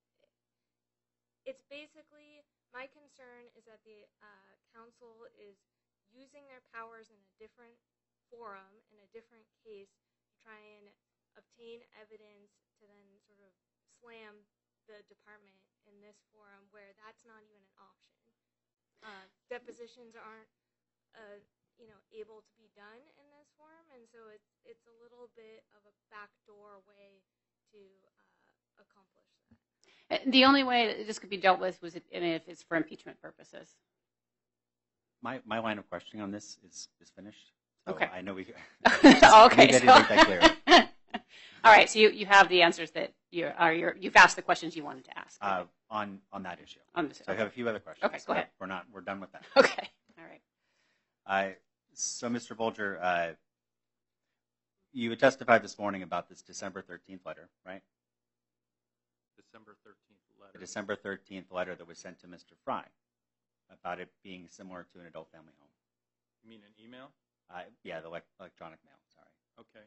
it's basically, my concern is that the council is using their powers in a different forum, in a different case, to try and obtain evidence to then sort of slam the department in this forum where that's not even an option. Depositions aren't able to be done in this forum, and so it's a little bit of a backdoor way to accomplish that. The only way that this could be dealt with was if it's for impeachment purposes. My line of questioning on this is finished. So Okay. I know we. Okay. Maybe I didn't make that clear. All right. So you have the answers that you've asked the questions you wanted to ask On that issue. on this. So I have a few other questions. Okay, go ahead. We're done with that. Okay. All right. So, Mr. Bolger, you testified this morning about this December 13th letter, right? December 13th letter. The December 13th letter that was sent to Mr. Fry about it being similar to an adult family home. You mean an email? Yeah, the electronic mail, sorry. Okay.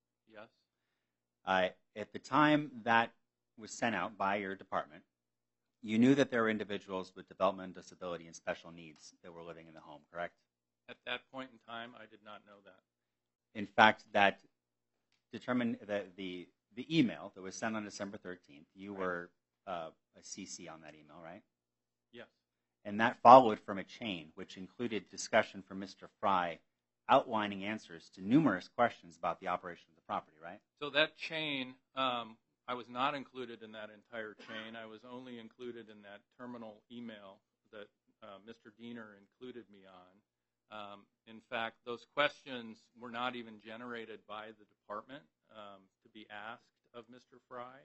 Yes. At the time that was sent out by your department, you knew that there were individuals with developmental disability and special needs that were living in the home, correct? At that point in time, I did not know that. In fact, that determined that the email that was sent on December 13th, you were a CC on that email, right? Yes. And that followed from a chain which included discussion from Mr. Fry outlining answers to numerous questions about the operation of the property, right? So that chain, I was not included in that entire chain. I was only included in that terminal email that Mr. Diener included me on. In fact, those questions were not even generated by the department to be asked of Mr. Fry.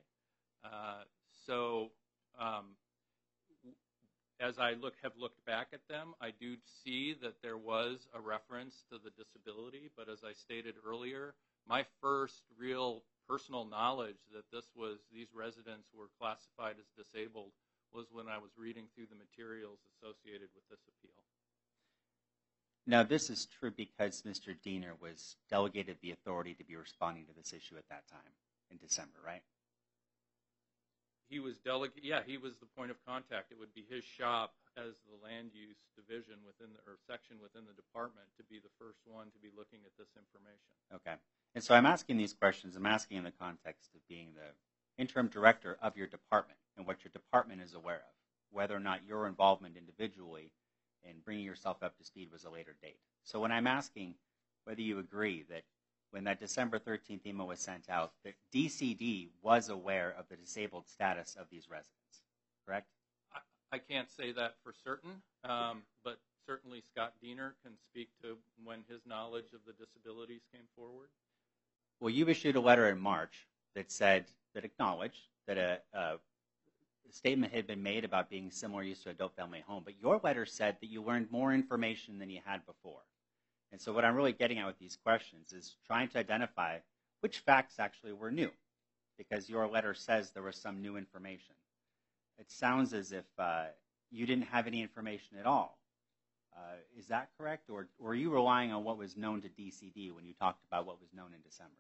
As I have looked back at them, I do see that there was a reference to the disability, but as I stated earlier, my first real personal knowledge that these residents were classified as disabled was when I was reading through the materials associated with this appeal. Now, this is true because Mr. Diener was delegated the authority to be responding to this issue at that time in December, right? He was he was the point of contact. It would be his shop as the land use division section within the department to be the first one to be looking at this information. Okay. And so I'm asking these questions, I'm asking in the context of being the interim director of your department and what your department is aware of, whether or not your involvement individually in bringing yourself up to speed was a later date. So when I'm asking whether you agree that when that December 13th email was sent out, that DCD was aware of the disabled status of these residents, correct? I can't say that for certain, but certainly Scott Diener can speak to when his knowledge of the disabilities came forward. Well, you issued a letter in March that acknowledged that a statement had been made about being similar use to adult family home, but your letter said that you learned more information than you had before. And so what I'm really getting at with these questions is trying to identify which facts actually were new, because your letter says there was some new information. It sounds as if you didn't have any information at all. Is that correct? Or were you relying on what was known to DCD when you talked about what was known in December?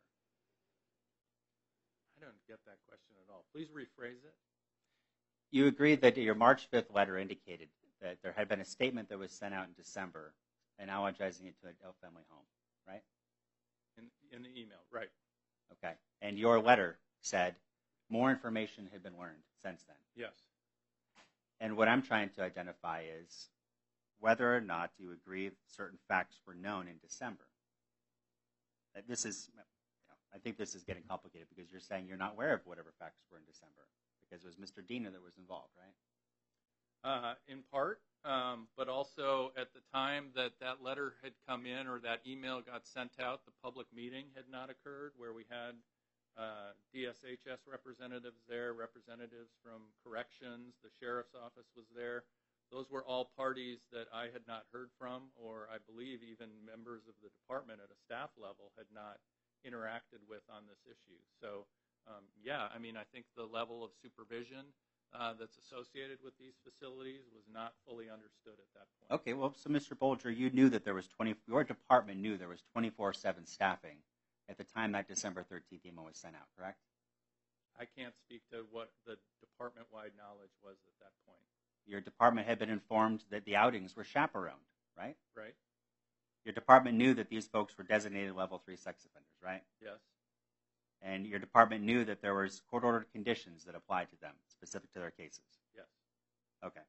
I don't get that question at all. Please rephrase it. You agreed that your March 5th letter indicated that there had been a statement that was sent out in December analogizing it to an adult family home, right? In the email, right. Okay. And your letter said more information had been learned since then. Yes. And what I'm trying to identify is whether or not you agree certain facts were known in December. This is, I think this is getting complicated because you're saying you're not aware of whatever facts were in December because it was Mr. Diener that was involved, right? In part, but also at the time that letter had come in or that email got sent out, the public meeting had not occurred where we had DSHS representatives there, representatives from corrections, the sheriff's office was there. Those were all parties that I had not heard from, or I believe even members of the department at a staff level had not interacted with on this issue. So, I think the level of supervision that's associated with these facilities was not fully understood at that point. Okay, well, so Mr. Bolger, you knew that your department knew there was 24/7 staffing at the time that December 13th email was sent out, correct? I can't speak to what the department-wide knowledge was at that point. Your department had been informed that the outings were chaperoned, right? Right? Your department knew that these folks were designated level 3 sex offenders, right? Yes. And your department knew that there was court-ordered conditions that applied to them, specific to their cases. Yes. Okay.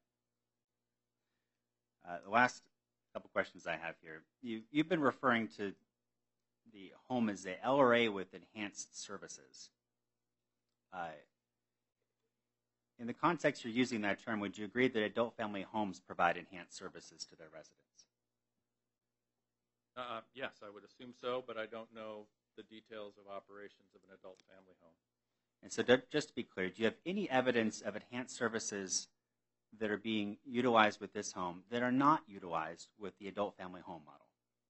The last couple questions I have here. You've been referring to the home as the LRA with enhanced services. In the context you're using that term, would you agree that adult family homes provide enhanced services to their residents? Yes, I would assume so, but I don't know the details of operations of an adult family home. And so just to be clear, do you have any evidence of enhanced services that are being utilized with this home that are not utilized with the adult family home model?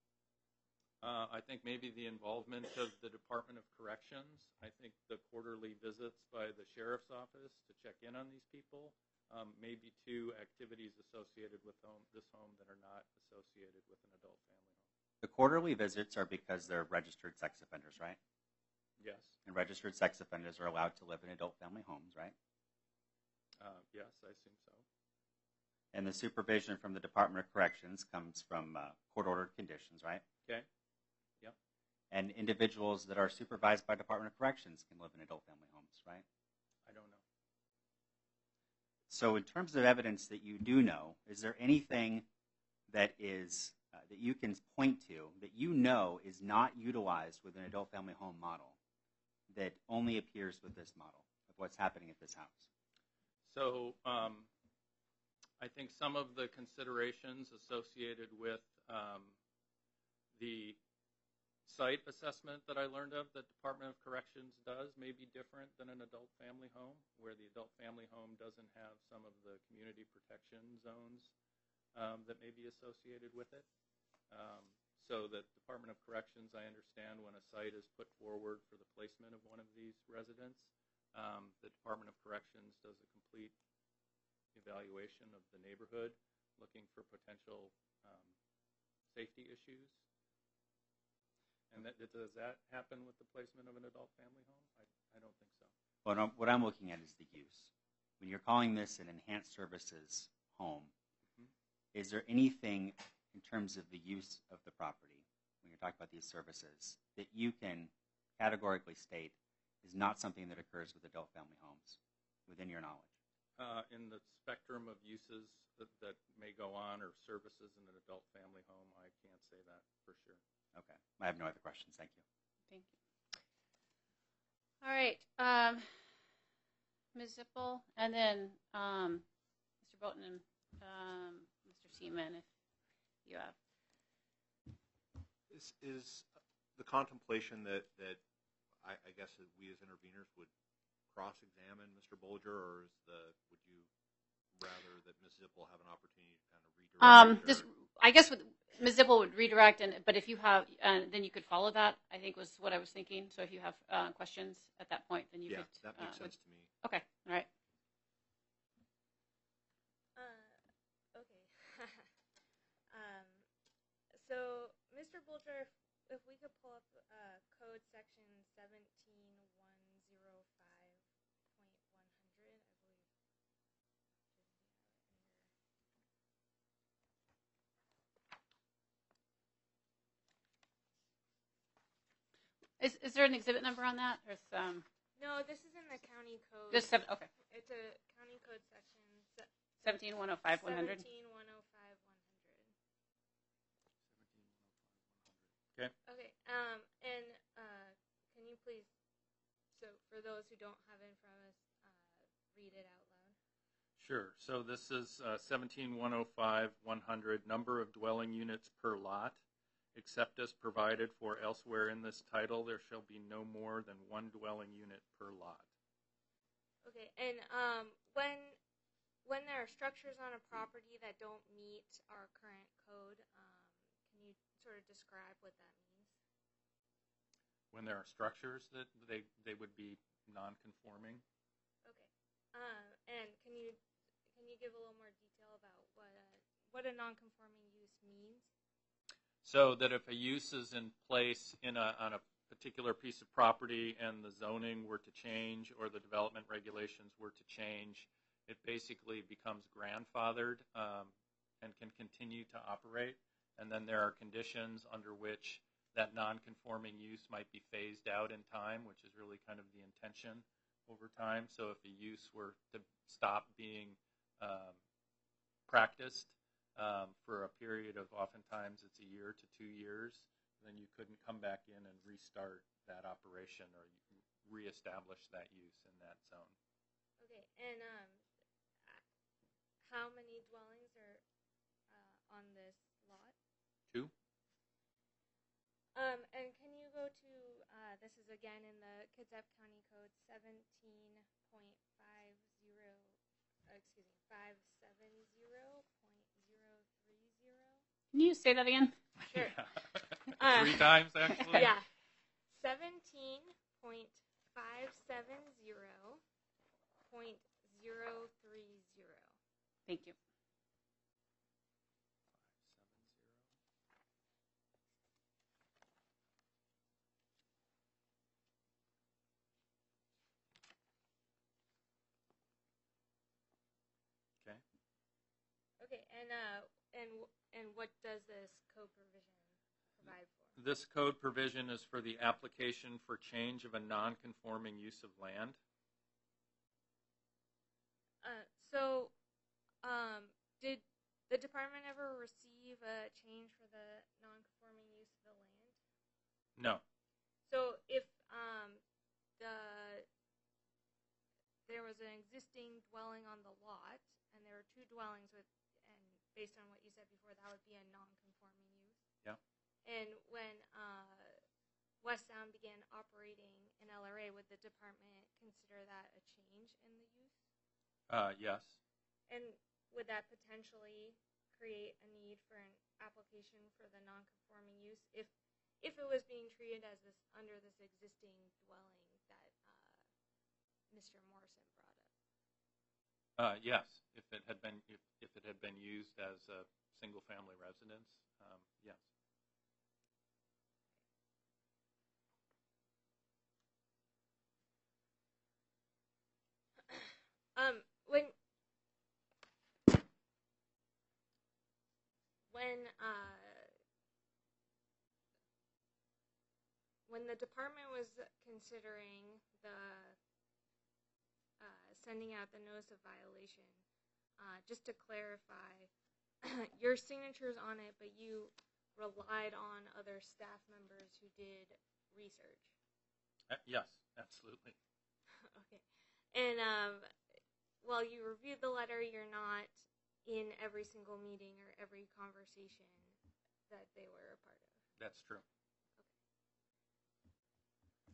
I think maybe the involvement of the Department of Corrections. I think the quarterly visits by the Sheriff's Office to check in on these people. Maybe two activities associated with this home that are not associated with an adult family home. The quarterly visits are because they're registered sex offenders, right? Yes. And registered sex offenders are allowed to live in adult family homes, right? Yes, I assume so. And the supervision from the Department of Corrections comes from court-ordered conditions, right? Okay. Yep. And individuals that are supervised by Department of Corrections can live in adult family homes, right? I don't know. So in terms of evidence that you do know, is there anything that is that you can point to that you know is not utilized with an adult family home model that only appears with this model of what's happening at this house? So I think some of the considerations associated with the site assessment that I learned of that Department of Corrections does may be different than an adult family home, where the adult family home doesn't have some of the community protection zones that may be associated with it. So that Department of Corrections, I understand when a site is put forward for the placement of one of these residents, the Department of Corrections does a complete evaluation of the neighborhood, looking for potential safety issues. And does that happen with the placement of an adult family home? I don't think so. Well, what I'm looking at is the use. When you're calling this an enhanced services home, is there anything in terms of the use of the property, when you're talking about these services, that you can categorically state is not something that occurs with adult family homes, within your knowledge? In the spectrum of uses that may go on or services in an adult family home, I can't say that for sure. Okay. I have no other questions. Thank you. Thank you. All right. Ms. Zippel, and then Mr. Bolton and Mr. Seaman, if you have. Is the contemplation that I guess that we as interveners would cross-examine Mr. Bolger, or would you rather that Ms. Zippel have an opportunity to kind of redirect? I guess Ms. Zippel would redirect, but if you have, then you could follow that, I think was what I was thinking. So if you have questions at that point, then you could. Yeah, that makes sense to me. Okay, all right. Okay. So, Mr. Bolger, if we could pull up code section 17105.100, I believe. Is there an exhibit number on that? Or No, this is in the county code. Okay. It's a county code section 17105.100. 17105.100. Okay. Okay. And can you please, so for those who don't have it in front of us, read it out loud? Sure. So this is 17105.100, number of dwelling units per lot. Except as provided for elsewhere in this title, there shall be no more than one dwelling unit per lot. Okay, and when there are structures on a property that don't meet our current code, can you sort of describe what that means? When there are structures that they would be non-conforming. Okay, and can you give a little more detail about what a non-conforming use means? So that if a use is in place on a particular piece of property and the zoning were to change or the development regulations were to change, it basically becomes grandfathered and can continue to operate. And then there are conditions under which that non-conforming use might be phased out in time, which is really kind of the intention over time. So if a use were to stop being practiced for a period of oftentimes it's a year to 2 years, then you couldn't come back in and restart that operation or reestablish that use in that zone. Okay, and how many dwellings are on this lot? 2. And can you go to, this is again in the Kitsap County Code 570.030. Can you say that again? Sure. Yeah. 3 times, actually? Yeah. 17.570.030. Thank you. Okay. Okay, and what does this code provision provide for? This code provision is for the application for change of a non-conforming use of land. Did the department ever receive a change for the non-conforming use of the land? No. So if there was an existing dwelling on the lot, and there were 2 dwellings with, and based on what you said before, that would be a non-conforming use. Yeah. And when West Sound began operating an LRA, would the department consider that a change in the use? Yes. And would that potentially create a need for an application for the non-conforming use if it was being treated as this under this existing dwelling that Mr. Morrison brought up? Yes. If it had been used as a single-family residence, yes. When the department was considering the sending out the notice of violation, just to clarify, your signature's on it, but you relied on other staff members who did research. Yes, absolutely. Okay. And while you reviewed the letter, you're not in every single meeting or every conversation that they were a part of. That's true. Okay.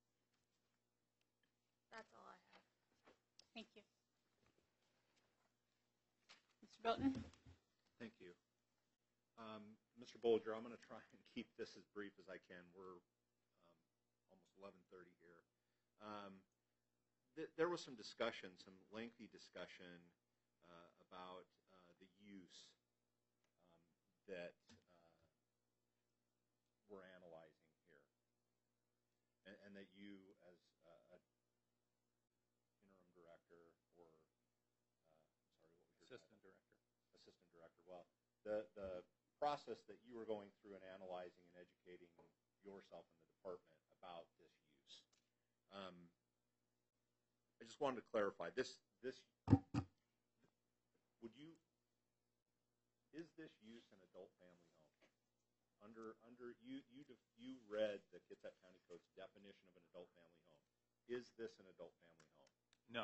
That's all I have. Thank you. Mr. Broughton? Thank you. Mr. Bolger, I'm going to try and keep this as brief as I can. We're almost 11:30 here. There was some discussion, some lengthy discussion about the use that we're analyzing here, and that you, as an interim director, or Assistant director. Assistant director. Well, the process that you were going through and analyzing and educating yourself in the department about this use. I just wanted to clarify this. Is this use an adult family home? Under you read the Kitsap County Code's definition of an adult family home. Is this an adult family home? No.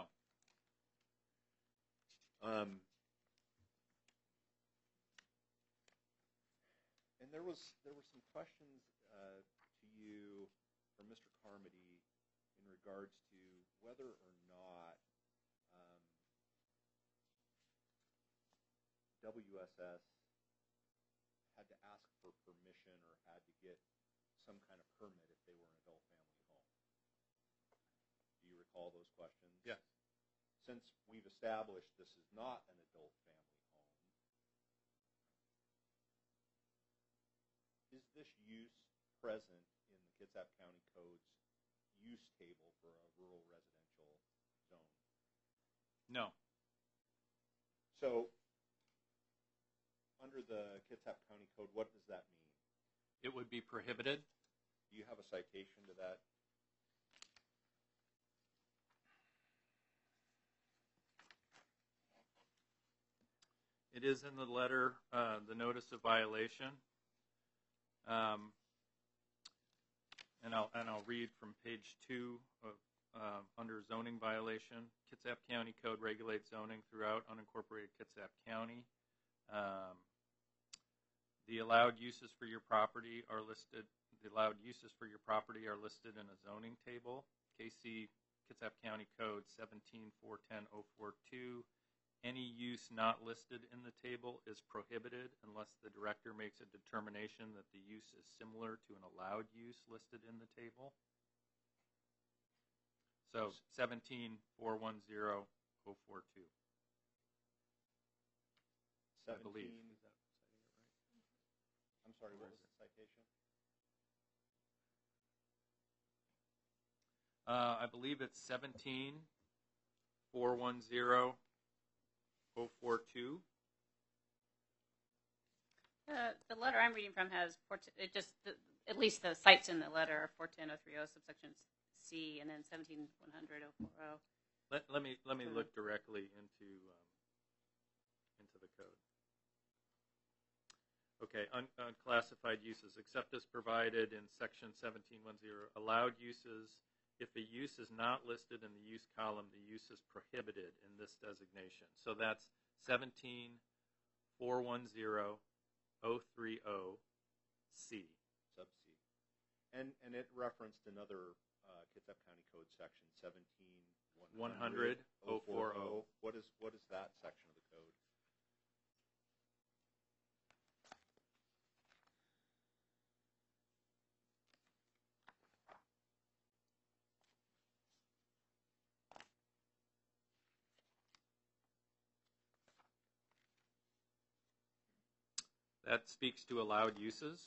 And there were some questions to you from Mr. Carmody in regards to whether or not WSS had to ask for permission or had to get some kind of permit if they were an adult family home. Do you recall those questions? Yes. Since we've established this is not an adult family home, is this use present in the Kitsap County Code's use table for a rural residential zone? No. So, under the Kitsap County Code, what does that mean? It would be prohibited. Do you have a citation to that? It is in the letter, the notice of violation. And I'll read from page 2 of under zoning violation. Kitsap County Code regulates zoning throughout unincorporated Kitsap County. The allowed uses for your property are listed. The allowed uses for your property are listed in a zoning table. KC Kitsap County Code 17410042. Any use not listed in the table is prohibited unless the director makes a determination that the use is similar to an allowed use listed in the table. So 17410042. 17, I believe. Is that citing it right? I'm sorry, what was the citation? I believe it's 17410042. The letter I'm reading from has at least the sites in the letter are 410.030 subsection C and then 17.100.040. Let me look directly into the code. Okay, unclassified uses, except as provided in section 1710. Allowed uses, if a use is not listed in the use column, the use is prohibited in this designation. So that's 17410030C. Sub C. And it referenced another Kitsap County Code section, 171040. 100.040. What is that section of the code? That speaks to allowed uses.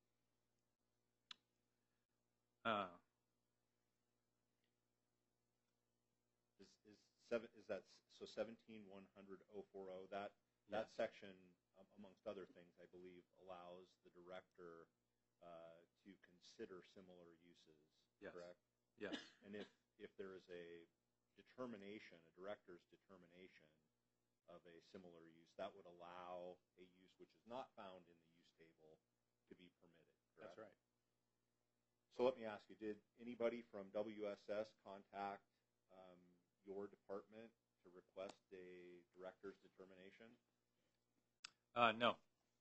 Is that so? 171040. That section, amongst other things, I believe, allows the director to consider similar uses. Yes. Correct. Yes. And if there is a determination, a director's determination of a similar use, that would allow a use which is not found in the use table to be permitted. Correct? That's right. So let me ask you, did anybody from WSS contact your department to request a director's determination? No.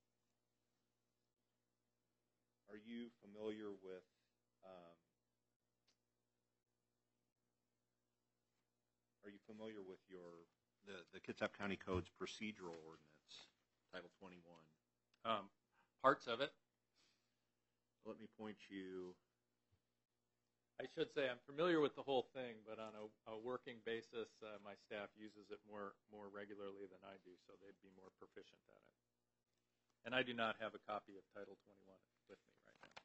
Are you familiar with the Kitsap County Code's procedural ordinance, Title 21? Parts of it. Let me point you. I should say I'm familiar with the whole thing, but on a working basis, my staff uses it more regularly than I do, so they'd be more proficient at it. And I do not have a copy of Title 21 with me right now.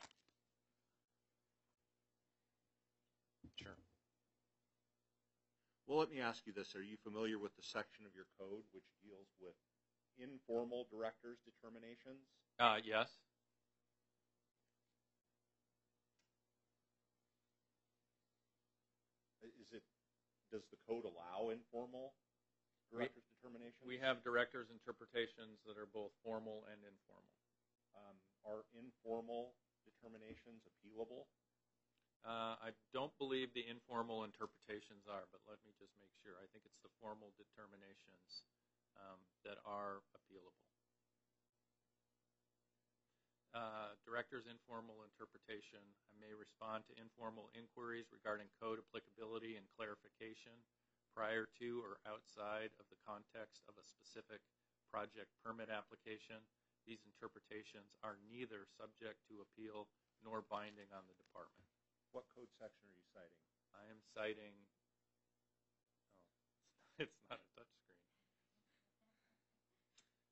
Sure. Well, let me ask you this. Are you familiar with the section of your code which deals with informal director's determinations? Yes. Does the code allow informal director's determinations? We have director's interpretations that are both formal and informal. Are informal determinations appealable? I don't believe the informal interpretations are, but let me just make sure. I think it's the formal determinations that are appealable. Director's informal interpretation. I may respond to informal inquiries regarding code applicability and clarification prior to or outside of the context of a specific project permit application. These interpretations are neither subject to appeal nor binding on the department. What code section are you citing? I am citing, it's not a touch screen.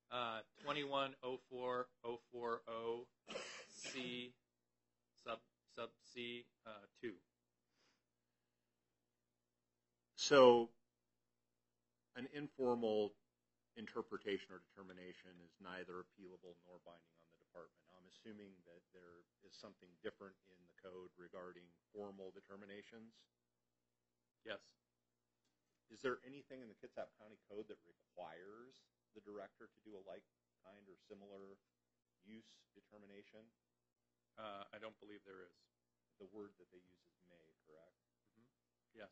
2104.040C sub C 2. So an informal interpretation or determination is neither appealable nor binding on the department. I'm assuming that there is something different in the code regarding formal determinations. Yes. Is there anything in the Kitsap County Code that requires the director to do a like kind or similar use determination? I don't believe there is. The word that they use is may, correct? Yes.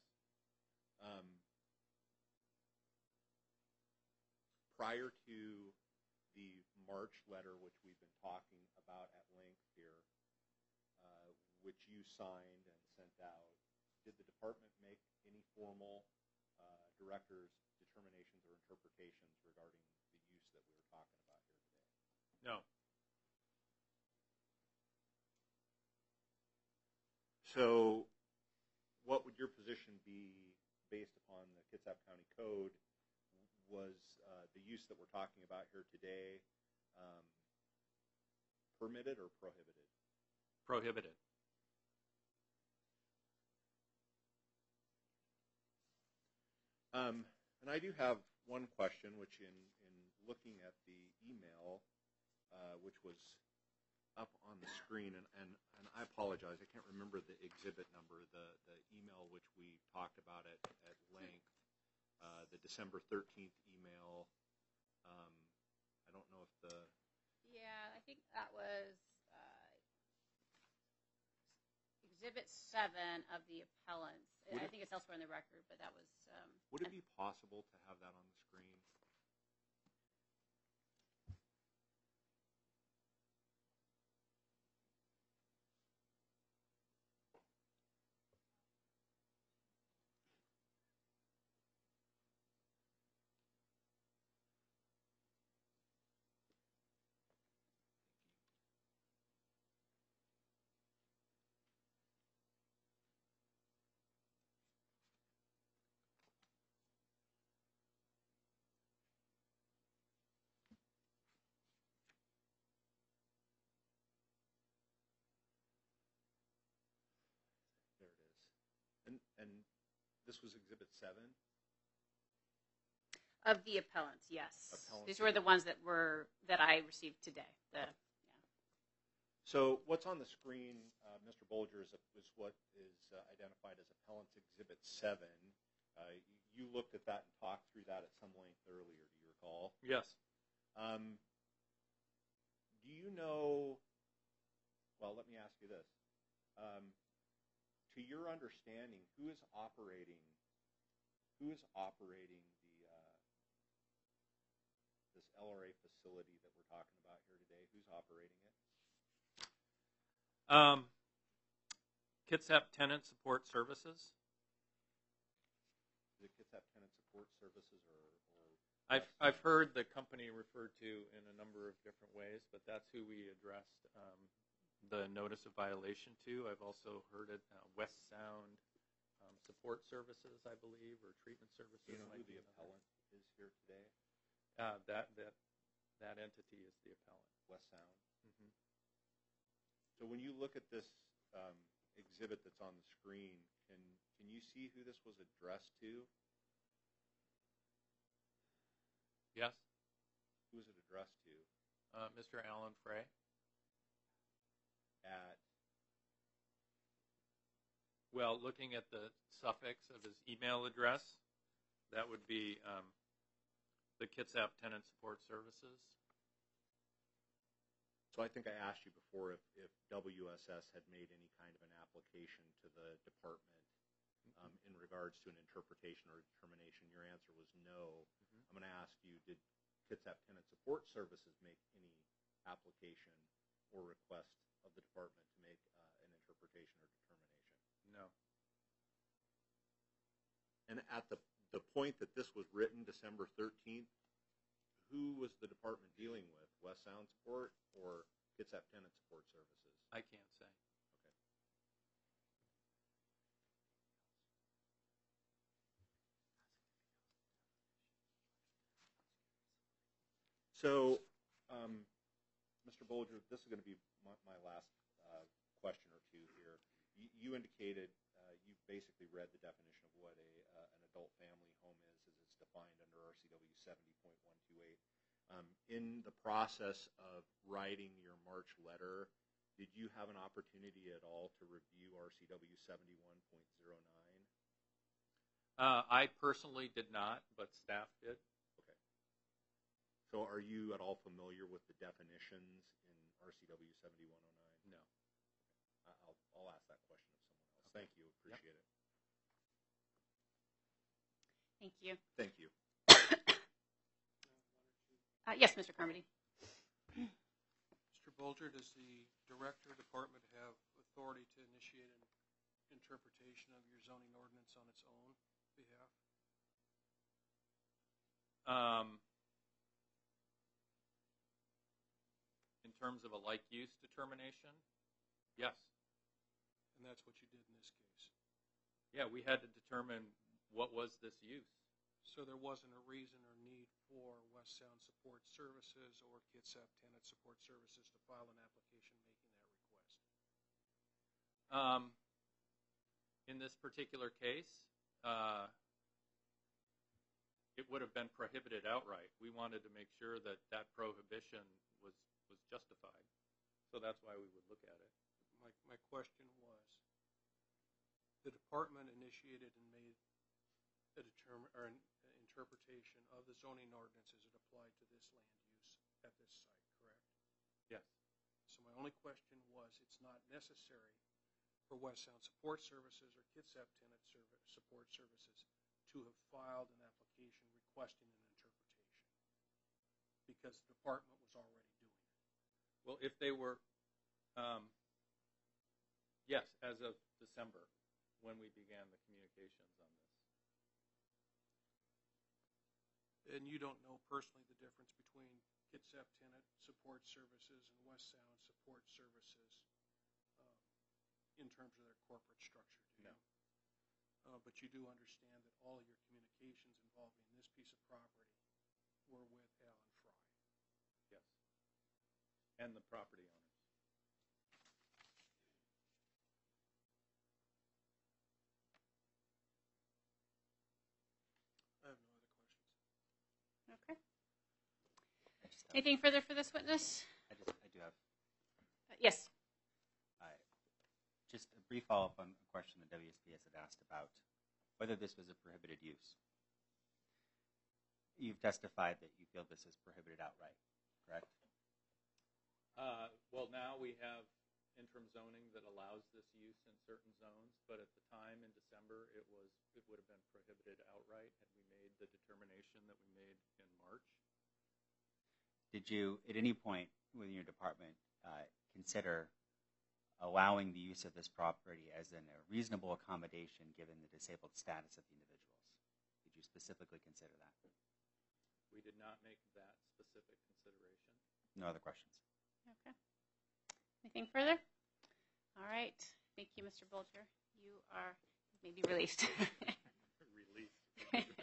Prior to the March letter, which we've been talking about at length here, which you signed and sent out, did the department make any formal director's determinations or interpretations regarding the use that we were talking about here today? No. So what would your position be based upon the Kitsap County Code? Was the use that we're talking about here today permitted or prohibited? Prohibited. And I do have one question, which in looking at the email, which was up on the screen, and I apologize, I can't remember the exhibit number, the email which we talked about it at length, the December 13th email. I don't know if the... Yeah, I think that was Exhibit 7 of the appellants. I think it's elsewhere in the record, but that was... would it be possible to have that on the screen? There it is. And this was Exhibit 7? Of the appellants, yes. Appellants. These were the ones that I received today. So what's on the screen, Mr. Bolger, is what is identified as Appellants Exhibit 7. You looked at that and talked through that at some length earlier, do you recall? Yes. Do you know, well, let me ask you this. To your understanding, who is operating the this LRA facility that we're talking about here today? Who's operating it? Kitsap Tenant Support Services. The Kitsap Tenant Support Services or I've heard the company referred to in a number of different ways, but that's who we addressed the notice of violation to. I've also heard it West Sound Support Services, I believe, or Treatment Services. Do you know who the appellant is here today? That entity is the appellant. West Sound. Mm-hmm. So when you look at this exhibit that's on the screen, can you see who this was addressed to? Yes. Who was it addressed to? Mr. Alan Frey. Well, looking at the suffix of his email address, that would be the Kitsap Tenant Support Services. So I think I asked you before if WSS had made any kind of an application to the department in regards to an interpretation or determination. Your answer was no. Mm-hmm. I'm going to ask you, did Kitsap Tenant Support Services make any application or request of the department to make an interpretation or determination? No. And at the point that this was written, December 13th, who was the department dealing with? West Sound Support or Kitsap Tenant Support Services? I can't say. Okay. So, Mr. Bolger, this is going to be my last question or two here. You indicated you basically read the definition of what an adult family home is as it's defined under RCW 70.128. In the process of writing your March letter, did you have an opportunity at all to review RCW 71.09? I personally did not, but staff did. Okay. So are you at all familiar with the definitions in RCW 7109? No. I'll ask that question of someone else. Thank you. Appreciate it. Thank you. Thank you. Yes, Mr. Carmody. Mr. Bolger, does the Director Department have authority to initiate an interpretation of your zoning ordinance on its own behalf? In terms of a like use determination, yes. And that's what you did in this case. Yeah, we had to determine what was this use. So there wasn't a reason or need for West Sound Support Services or Kitsap Tenant Support Services to file an application making that request? In this particular case, it would have been prohibited outright. We wanted to make sure that that prohibition was justified. So that's why we would look at it. My question was, the department initiated and made an interpretation of the zoning ordinance as it applied to this land use at this site, correct? Yes. So my only question was, it's not necessary for West Sound Support Services or Kitsap Tenant Support Services to have filed an application requesting an interpretation because the department was already doing it. Well, if they were, yes, as of December, when we began the communications on this. And you don't know personally the difference between Kitsap Tenant Support Services and West Sound Support Services in terms of their corporate structure, do you? No. But you do understand that all your communications involving this piece of property were with Alan Fry. Yes. And the property owners. I have no other questions. Okay. I just have, Anything further for this witness? I do have Yes. just a brief follow-up on a question the WSPS had asked about whether this was a prohibited use. You've testified that you feel this is prohibited outright, correct? Well, now we have interim zoning that allows this use in certain zones, but at the time in December, it would have been prohibited outright had we made the determination that we made in March. Did you, at any point within your department, consider allowing the use of this property as a reasonable accommodation given the disabled status of the individuals? Did you specifically consider that? We did not make that specific consideration. No other questions? Okay. Anything further? All right. Thank you, Mr. Bolger. You are maybe released. Released.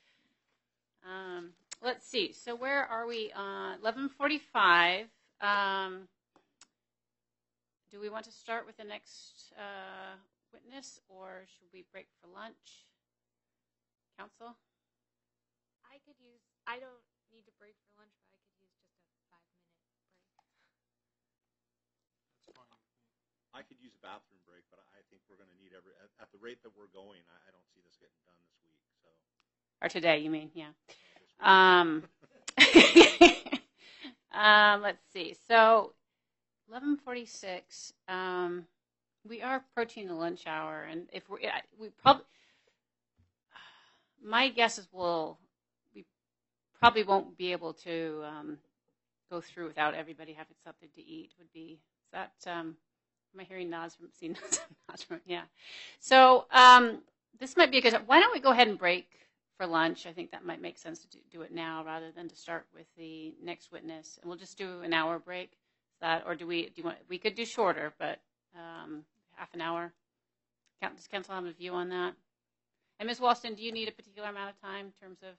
Let's see. So where are we? 11:45. Do we want to start with the next witness, or should we break for lunch? Counsel? I don't need to break for lunch, but I could use just a 5-minute break. That's fine with me. I could use a bathroom break, but I think we're going to need at the rate that we're going, I don't see this getting done this week. So. Or today, you mean? Yeah. Let's see. So 11:46. We are approaching the lunch hour, and if we probably, my guess is we probably won't be able to go through without everybody having something to eat. Is that? Am I hearing nods from? Seeing nods from? Yeah. So this might be a good. Why don't we go ahead and break for lunch? I think that might make sense to do it now rather than to start with the next witness, and we'll just do an hour break. Or do you want? We could do shorter, but half an hour. Does council have a view on that? And Ms. Walston, do you need a particular amount of time in terms of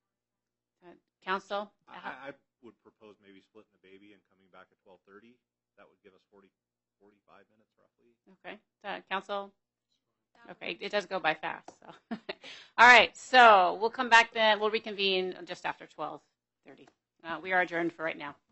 council? I would propose maybe splitting the baby and coming back at 12:30. that would give us 45 minutes roughly. Okay. Council? Okay, it does go by fast. So. All right, so we'll come back then. We'll reconvene just after 12:30. We are adjourned for right now.